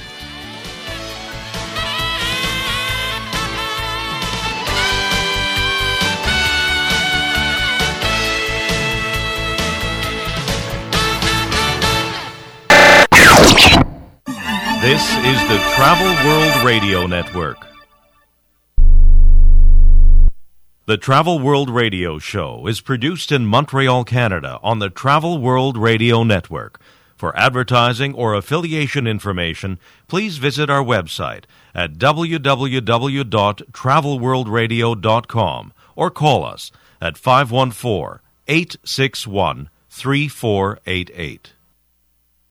Speaker 1: This is the Travel World Radio Network. The Travel World Radio Show is produced in Montreal, Canada on the Travel World Radio Network. For advertising or affiliation information, please visit our website at www.travelworldradio.com or call us at 514-861-3488.